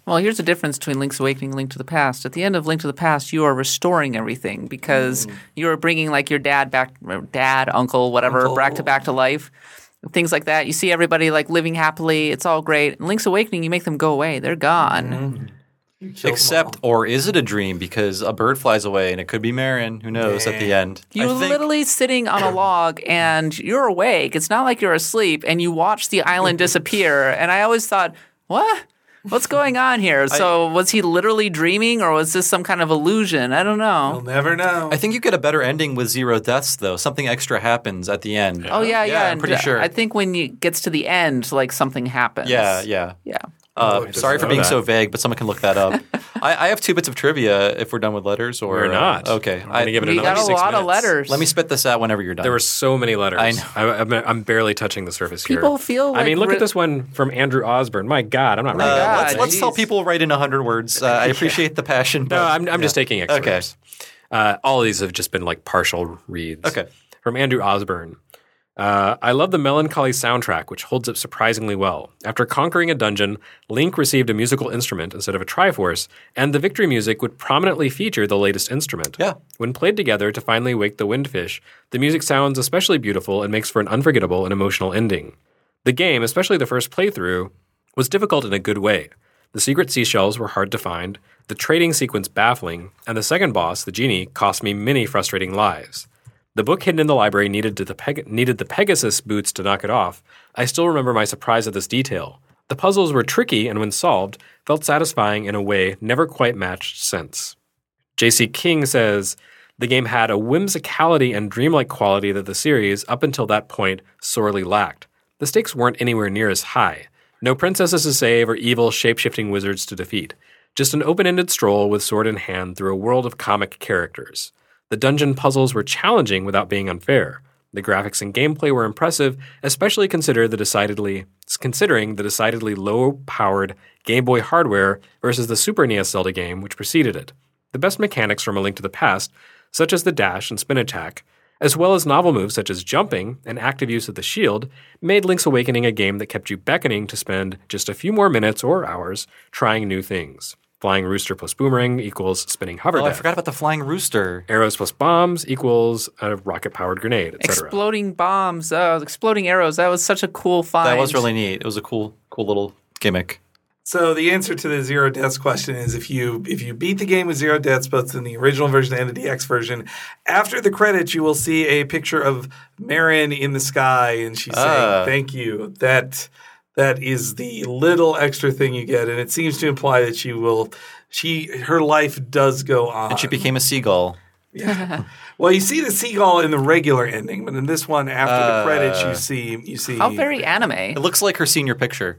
Well, here's the difference between Link's Awakening and Link to the Past. At the end of Link to the Past, you are restoring everything because mm. you are bringing like your dad back, dad, uncle, whatever, uncle. back to back to life. Things like that. You see everybody like living happily. It's all great. In Link's Awakening, you make them go away. They're gone. Mm-hmm. Except, or is it a dream? Because a bird flies away and it could be Marin. Who knows Damn. at the end? You're I think, literally sitting on a log and you're awake. It's not like you're asleep and you watch the island disappear. And I always thought, what? What's going on here? So I, was he literally dreaming or was this some kind of illusion? I don't know. You'll never know. I think you get a better ending with zero deaths, though. Something extra happens at the end. Oh, yeah, yeah. yeah I'm pretty sure. I think when it gets to the end, like something happens. Yeah, yeah. Yeah. Uh, sorry for being that. so vague, but someone can look that up. I, I have two bits of trivia if we're done with letters. Or We're not. Uh, okay. I'm going to give it we another got a six lot minutes. of letters. Let me spit this out whenever you're done. There were so many letters. I know. I, I'm, I'm barely touching the surface here. People feel like I mean, look re- at this one from Andrew Osborne. My God, I'm not Uh, reading that. let's let's geez. tell people write in one hundred words. Uh, I appreciate the passion. But, No, I'm, I'm yeah. just taking excerpts. Okay. Uh, all of these have just been like partial reads. Okay. From Andrew Osborne. Uh, I love the melancholy soundtrack, which holds up surprisingly well. After conquering a dungeon, Link received a musical instrument instead of a Triforce, and the victory music would prominently feature the latest instrument. Yeah. When played together to finally wake the Windfish, the music sounds especially beautiful and makes for an unforgettable and emotional ending. The game, especially the first playthrough, was difficult in a good way. The secret seashells were hard to find, the trading sequence baffling, and the second boss, the genie, cost me many frustrating lives. The book hidden in the library needed, to the, Peg- needed the Pegasus boots to knock it off. I still remember my surprise at this detail. The puzzles were tricky and when solved, felt satisfying in a way never quite matched since. J C King says, the game had a whimsicality and dreamlike quality that the series, up until that point, sorely lacked. The stakes weren't anywhere near as high. No princesses to save or evil shape-shifting wizards to defeat. Just an open-ended stroll with sword in hand through a world of comic characters. The dungeon puzzles were challenging without being unfair. The graphics and gameplay were impressive, especially consider the decidedly, considering the decidedly low-powered Game Boy hardware versus the Super N E S Zelda game which preceded it. The best mechanics from A Link to the Past, such as the dash and spin attack, as well as novel moves such as jumping and active use of the shield, made Link's Awakening a game that kept you beckoning to spend just a few more minutes or hours trying new things. Flying rooster plus boomerang equals spinning hover Oh, I death. forgot about the flying rooster. Arrows plus bombs equals a rocket-powered grenade, et cetera. Exploding bombs, uh, exploding arrows. That was such a cool find. That was really neat. It was a cool, cool little gimmick. So the answer to the zero deaths question is if you if you beat the game with zero deaths, both in the original version and the D X version, after the credits you will see a picture of Marin in the sky, and she's Ah. saying thank you. That that is the little extra thing you get, and it seems to imply that she will she her life does go on. And she became a seagull. Yeah. Well, you see the seagull in the regular ending, but in this one, after Uh. the credits, you see you see How very anime. It looks like her senior picture.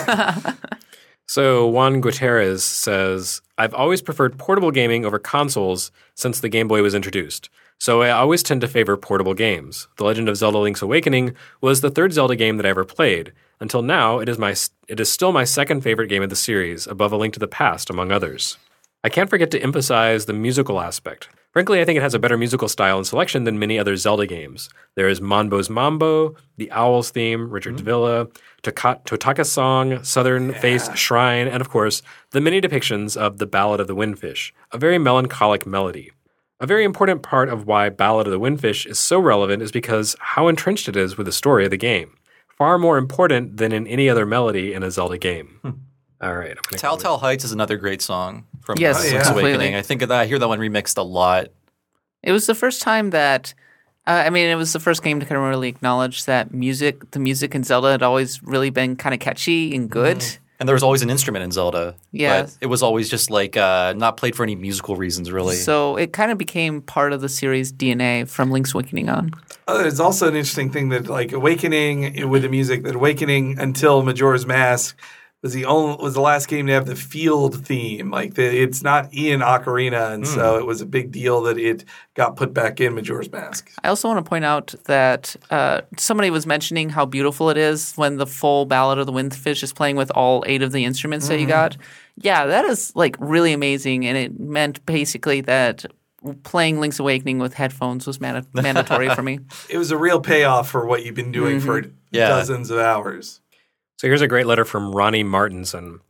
So Juan Gutierrez says, I've always preferred portable gaming over consoles since the Game Boy was introduced. So I always tend to favor portable games. The Legend of Zelda Link's Awakening was the third Zelda game that I ever played. Until now, it is my it is still my second favorite game of the series, above A Link to the Past, among others. I can't forget to emphasize the musical aspect. Frankly, I think it has a better musical style and selection than many other Zelda games. There is Monbo's Mambo, the Owl's theme, Richard mm-hmm. Davila, Toka- Totaka's Song, Southern yeah. Face Shrine, and of course, the many depictions of the Ballad of the Windfish, a very melancholic melody. A very important part of why Ballad of the Windfish is so relevant is because how entrenched it is with the story of the game. Far more important than in any other melody in a Zelda game. Hmm. All right. I'm gonna Telltale Heights is another great song from Yes, Link's yeah. Awakening. completely. I think of that. I hear that one remixed a lot. It was the first time that, uh, I mean, it was the first game to kind of really acknowledge that music, the music in Zelda had always really been kind of catchy and good. Mm-hmm. And there was always an instrument in Zelda. Yeah. But it was always just like uh, not played for any musical reasons, really. So it kind of became part of the series' D N A from Link's Awakening on. Uh, there's also an interesting thing that, like, Awakening with the music, that Awakening until Majora's Mask was the only was the last game to have the field theme. Like, the, it's not in Ocarina, and mm. so it was a big deal that it got put back in Majora's Mask. I also want to point out that uh, somebody was mentioning how beautiful it is when the full Ballad of the Windfish is playing with all eight of the instruments mm-hmm. that you got. Yeah, that is, like, really amazing, and it meant basically that playing Link's Awakening with headphones was manda- mandatory for me. It was a real payoff for what you've been doing mm-hmm. for yeah. dozens of hours. So here's a great letter from Ronnie Martinson.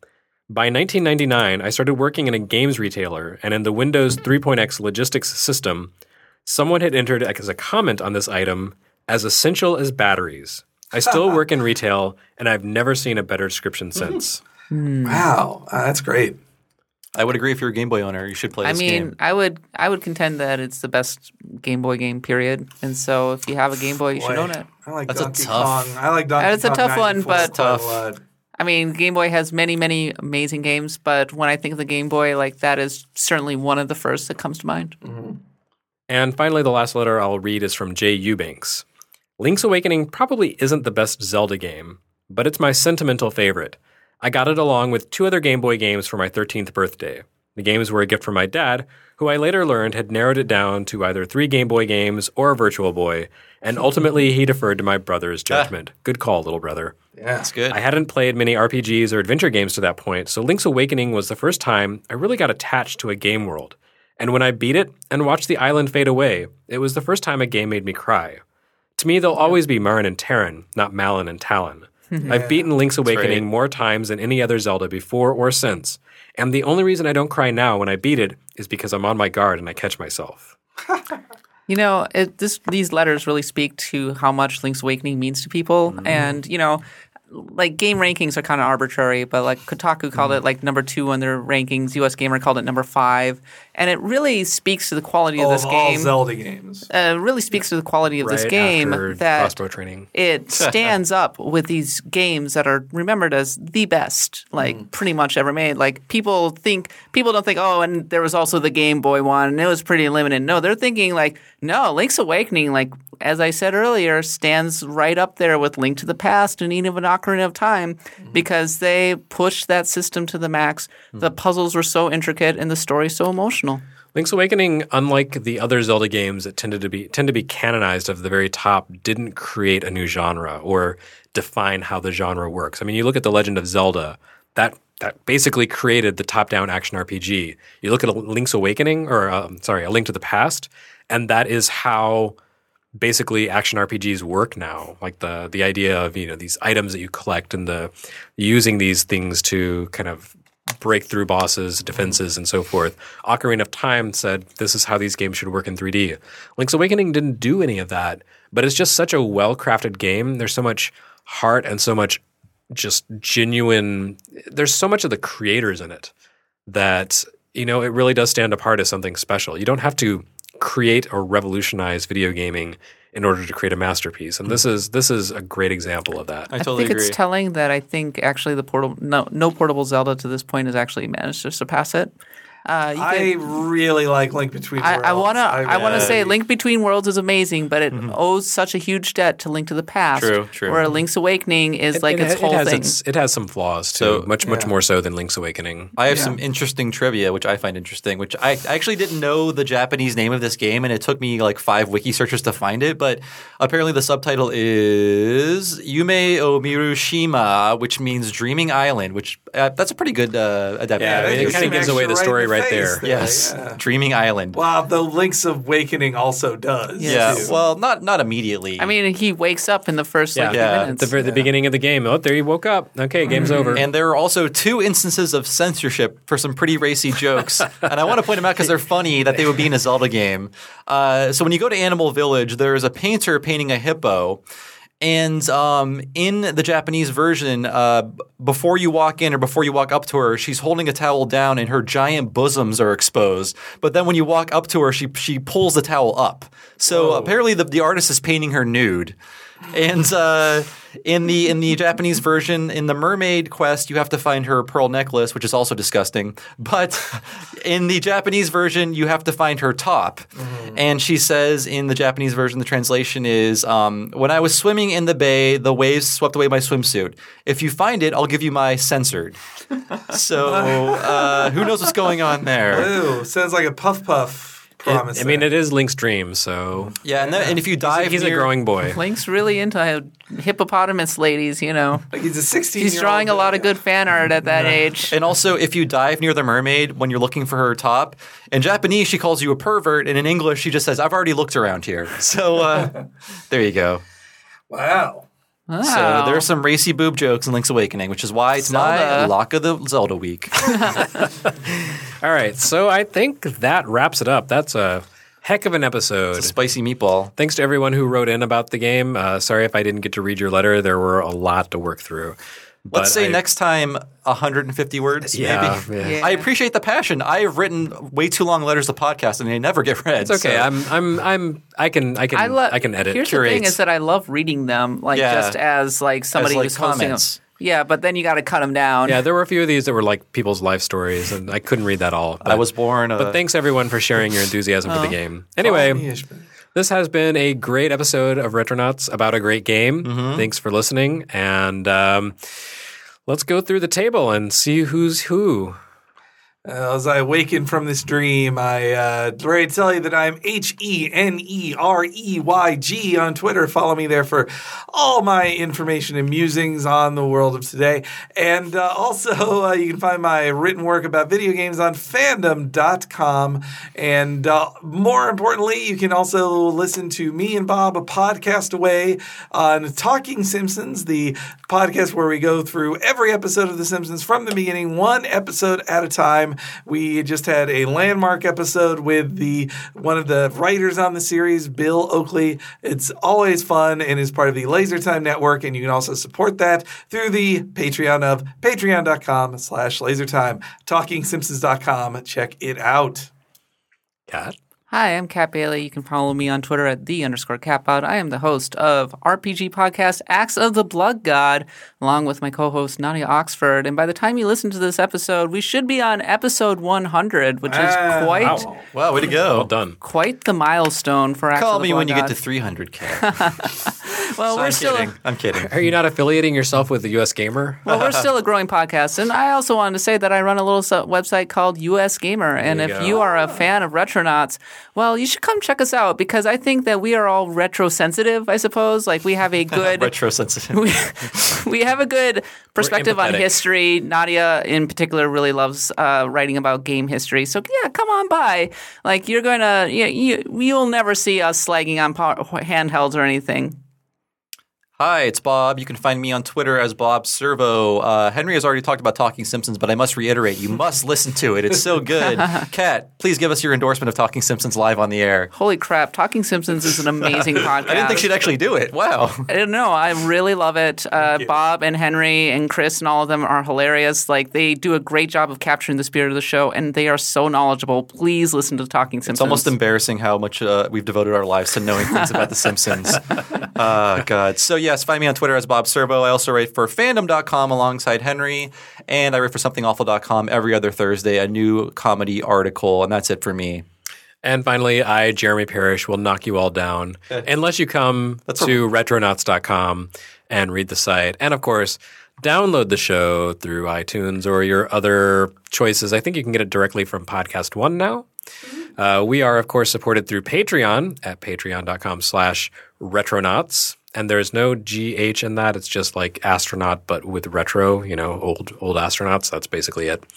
By nineteen ninety-nine, I started working in a games retailer, and in the Windows three point x logistics system, someone had entered as a comment on this item as essential as batteries. I still work in retail, and I've never seen a better description since. Wow, uh, that's great. I would agree if you're a Game Boy owner, you should play I this mean, game. I would I would contend that it's the best Game Boy game, period. And so if you have a Game Boy, you should Boy, own it. I like That's a Donkey tough- Kong. I like Donkey That's a Kong tough one, ninety-four but- quite a Tough. lot. I mean, Game Boy has many, many amazing games, but when I think of the Game Boy, like that is certainly one of the first that comes to mind. And finally, the last letter I'll read is from Jay Eubanks. Link's Awakening probably isn't the best Zelda game, but it's my sentimental favorite. I got it along with two other Game Boy games for my thirteenth birthday. The games were a gift from my dad, who I later learned had narrowed it down to either three Game Boy games or a Virtual Boy, and ultimately he deferred to my brother's judgment. Good call, little brother. Yeah, That's good. I hadn't played many R P Gs or adventure games to that point, so Link's Awakening was the first time I really got attached to a game world. And when I beat it and watched the island fade away, it was the first time a game made me cry. To me, they'll always be Marin and Terran, not Malon and Talon. I've beaten Link's Awakening right. more times than any other Zelda before or since, and the only reason I don't cry now when I beat it is because I'm on my guard and I catch myself. You know, it, this these letters really speak to how much Link's Awakening means to people, and you know, like game rankings are kind of arbitrary, but like Kotaku called it like number two on their rankings. U S Gamer called it number five, and it really speaks to the quality of of this all game. Zelda games. Uh, really speaks to the quality of this Right game after that crossbow training. it stands up with these games that are remembered as the best, like pretty much ever made. Like people think, people don't think, oh, and there was also the Game Boy one, and it was pretty limited. No, they're thinking like, no, Link's Awakening, like as I said earlier, stands right up there with Link to the Past and even Ocarina of Time because they pushed that system to the max. The puzzles were so intricate and the story so emotional. Link's Awakening, unlike the other Zelda games that tended to be tend to be canonized of the very top, didn't create a new genre or define how the genre works. I mean, you look at The Legend of Zelda, that that basically created the top-down action R P G. You look at a Link's Awakening, or um, sorry, A Link to the Past, and that is how basically action R P Gs work now. Like the the idea of, you know, these items that you collect and the using these things to kind of break through bosses, defenses, and so forth. Ocarina of Time said this is how these games should work in three D. Link's Awakening didn't do any of that, but it's just such a well-crafted game. There's so much heart and so much just genuine – there's so much of the creators in it that, you know, it really does stand apart as something special. You don't have to create or revolutionize video gaming in order to create a masterpiece. And this is this is a great example of that. I I totally think agree. it's telling that I think actually the portable no no portable Zelda to this point has actually managed to surpass it. Uh, you I get- really like Link Between I, Worlds. I wanna I, wanna really- say Link Between Worlds is amazing, but it owes such a huge debt to Link to the Past. True, true. Where Link's Awakening is like it, its it whole has thing. its, it has some flaws too, So- much much Yeah. more so than Link's Awakening. I have Yeah. some interesting trivia, which I find interesting, which I I actually didn't know the Japanese name of this game, and it took me like five wiki searches to find it. But apparently the subtitle is Yume Omirushima, which means Dreaming Island, which uh, that's a pretty good uh, adaptation. Yeah, I mean, it Just kinda some gives away extra the story in right face there. Yes, yeah. Dreaming Island. Wow, the Link's Awakening also does. Yeah, too. well, not not immediately. I mean, he wakes up in the first like Yeah. few Yeah. minutes. The, ver- the beginning of the game. Oh, there you woke up. Okay, game's over. And there are also two instances of censorship for some pretty racy jokes. And I want to point them out because they're funny that they would be in a Zelda game. Uh, so when you go to Animal Village, there is a painter painting a hippo. And um, in the Japanese version, uh, b- before you walk in or before you walk up to her, she's holding a towel down and her giant bosoms are exposed. But then when you walk up to her, she she pulls the towel up. So apparently the, the artist is painting her nude. And uh, in the in the Japanese version, in the mermaid quest, you have to find her pearl necklace, which is also disgusting. But in the Japanese version, you have to find her top. And she says in the Japanese version, the translation is, um, "When I was swimming in the bay, the waves swept away my swimsuit. If you find it, I'll give you my censored." So uh, who knows what's going on there? Ooh, sounds like a Puff Puff It- promise. I mean, there. it is Link's dream, so Yeah, and, then, and if you dive, he's a near- growing boy. Link's really into hippopotamus ladies, you know. Like he's a sixteen. He's drawing a lot of good fan art at that age. And also, if you dive near the mermaid when you're looking for her top, in Japanese she calls you a pervert, and in English she just says, "I've already looked around here." So uh, there you go. Wow. Oh. So there's some racy boob jokes in Link's Awakening, which is why it's my Zelda. lock of the Zelda week. All right, so I think that wraps it up. That's a heck of an episode. Spicy meatball. Thanks to everyone who wrote in about the game. Uh, sorry if I didn't get to read your letter. There were a lot to work through. But Let's say I- next time one hundred fifty words, Yeah, maybe. yeah. Yeah. I appreciate the passion. I have written way too long letters to podcast, and they never get read. It's okay. so- I'm, I'm, I'm, I can, I can, I, I, lo- can edit. Here's curate. the thing: is that I love reading them, like Yeah. just as like somebody like, who's hosting them. comments. Yeah, but then you got to cut them down. Yeah, there were a few of these that were like people's life stories, and I couldn't read that all. But, I was born. Uh, but thanks everyone for sharing your enthusiasm for the game. Anyway, Call me Ishmael. this has been a great episode of Retronauts about a great game. Thanks for listening, and um, let's go through the table and see who's who. Uh, as I awaken from this dream, I uh, ready to tell you that I'm H E N E R E Y G on Twitter. Follow me there for all my information and musings on the world of today. And uh, also, uh, you can find my written work about video games on fandom dot com. And uh, more importantly, you can also listen to me and Bob a podcast away on Talking Simpsons, the podcast where we go through every episode of The Simpsons from the beginning, one episode at a time. We just had a landmark episode with the one of the writers on the series, Bill Oakley. It's always fun and is part of the Laser Time Network, and you can also support that through the Patreon of patreon.com slash lasertime, talking simpsons dot com. Check it out. Kat? Hi, I'm Kat Bailey. You can follow me on Twitter at the underscore catpod. I am the host of R P G podcast Acts of the Blood God, along with my co-host Nadia Oxford. And by the time you listen to this episode, we should be on episode one hundred, which is Ah, quite wow. wow, way to go. Well done. quite the milestone for Acts Call of the me when Blood you God. get to three hundred K. Well, we're I'm still kidding. I'm kidding. Are you not affiliating yourself with the U S Gamer? well, we're still a growing podcast, and I also wanted to say that I run a little so- website called U S Gamer, and you if go. you are a fan of Retronauts, well, you should come check us out because I think that we are all retro sensitive. I suppose, like we have a good Retro sensitive. we, we have a good perspective on empathetic. history. Nadia, in particular, really loves uh, writing about game history. So yeah, come on by. Like you're going to, you, you, you'll never see us slagging on power, handhelds or anything. Hi, it's Bob. You can find me on Twitter as Bob Servo. Uh, Henry has already talked about Talking Simpsons, but I must reiterate, you must listen to it. It's so good. Kat, please give us your endorsement of Talking Simpsons live on the air. Holy crap! Talking Simpsons is an amazing podcast. I didn't think she'd actually do it. Wow. I don't know. I really love it. Uh, Bob and Henry and Chris and all of them are hilarious. Like they do a great job of capturing the spirit of the show, and they are so knowledgeable. Please listen to Talking Simpsons. It's almost embarrassing how much uh, we've devoted our lives to knowing things about The Simpsons. Oh, God. So, yes, find me on Twitter as Bob Servo. I also write for fandom dot com alongside Henry, and I write for something awful dot com every other Thursday, a new comedy article, and that's it for me. And finally, I, Jeremy Parrish, will knock you all down unless you come to retronauts dot com and read the site. And of course, download the show through iTunes or your other choices. I think you can get it directly from Podcast One now. Uh, we are, of course, supported through Patreon at patreon dot com slash retronauts. And there's no G H in that. It's just like astronaut, but with retro, you know, old old astronauts. That's basically it.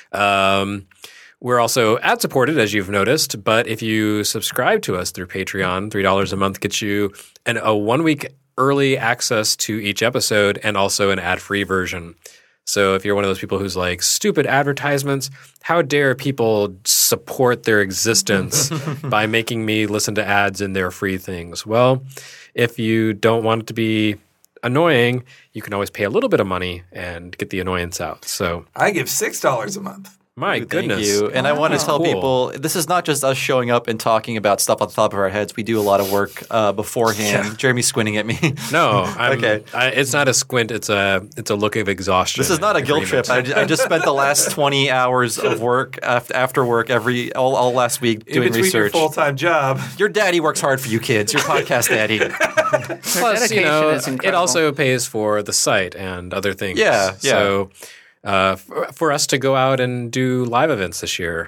Um, we're also ad supported, as you've noticed. But if you subscribe to us through Patreon, three dollars a month gets you an, a one week early access to each episode and also an ad free version. So if you're one of those people who's like, stupid advertisements, how dare people support their existence by making me listen to ads in their free things? Well, if you don't want it to be annoying, you can always pay a little bit of money and get the annoyance out. So I give six dollars a month. my Thank goodness. you. And I want to tell Cool. people, this is not just us showing up and talking about stuff on the top of our heads. We do a lot of work uh, beforehand. Yeah. Jeremy's squinting at me. No, I'm, Okay. I, it's not a squint. It's a it's a look of exhaustion. This is not a guilt trip. I, I just spent the last twenty hours of work after, after work every all, all last week In doing between research. your full-time job. Your daddy works hard for you kids. Your podcast daddy. Plus, you dedication know, is it incredible. also pays for the site and other things. Yeah, yeah. So uh, for, for us to go out and do live events this year.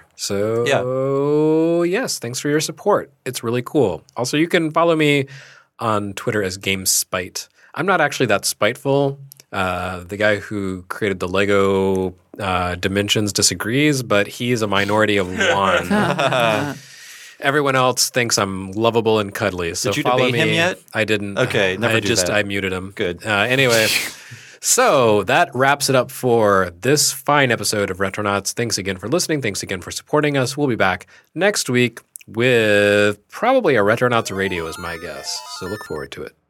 So yes, thanks for your support. It's really cool. Also, you can follow me on Twitter as GameSpite. I'm not actually that spiteful. Uh, the guy who created the Lego uh, Dimensions disagrees, but he's a minority of one. everyone else thinks I'm lovable and cuddly. So Did you follow debate me. him yet? I didn't. Okay, never I do just that. I muted him. Good. Uh, anyway, so that wraps it up for this fine episode of Retronauts. Thanks again for listening. Thanks again for supporting us. We'll be back next week with probably a Retronauts radio, is my guess. So look forward to it.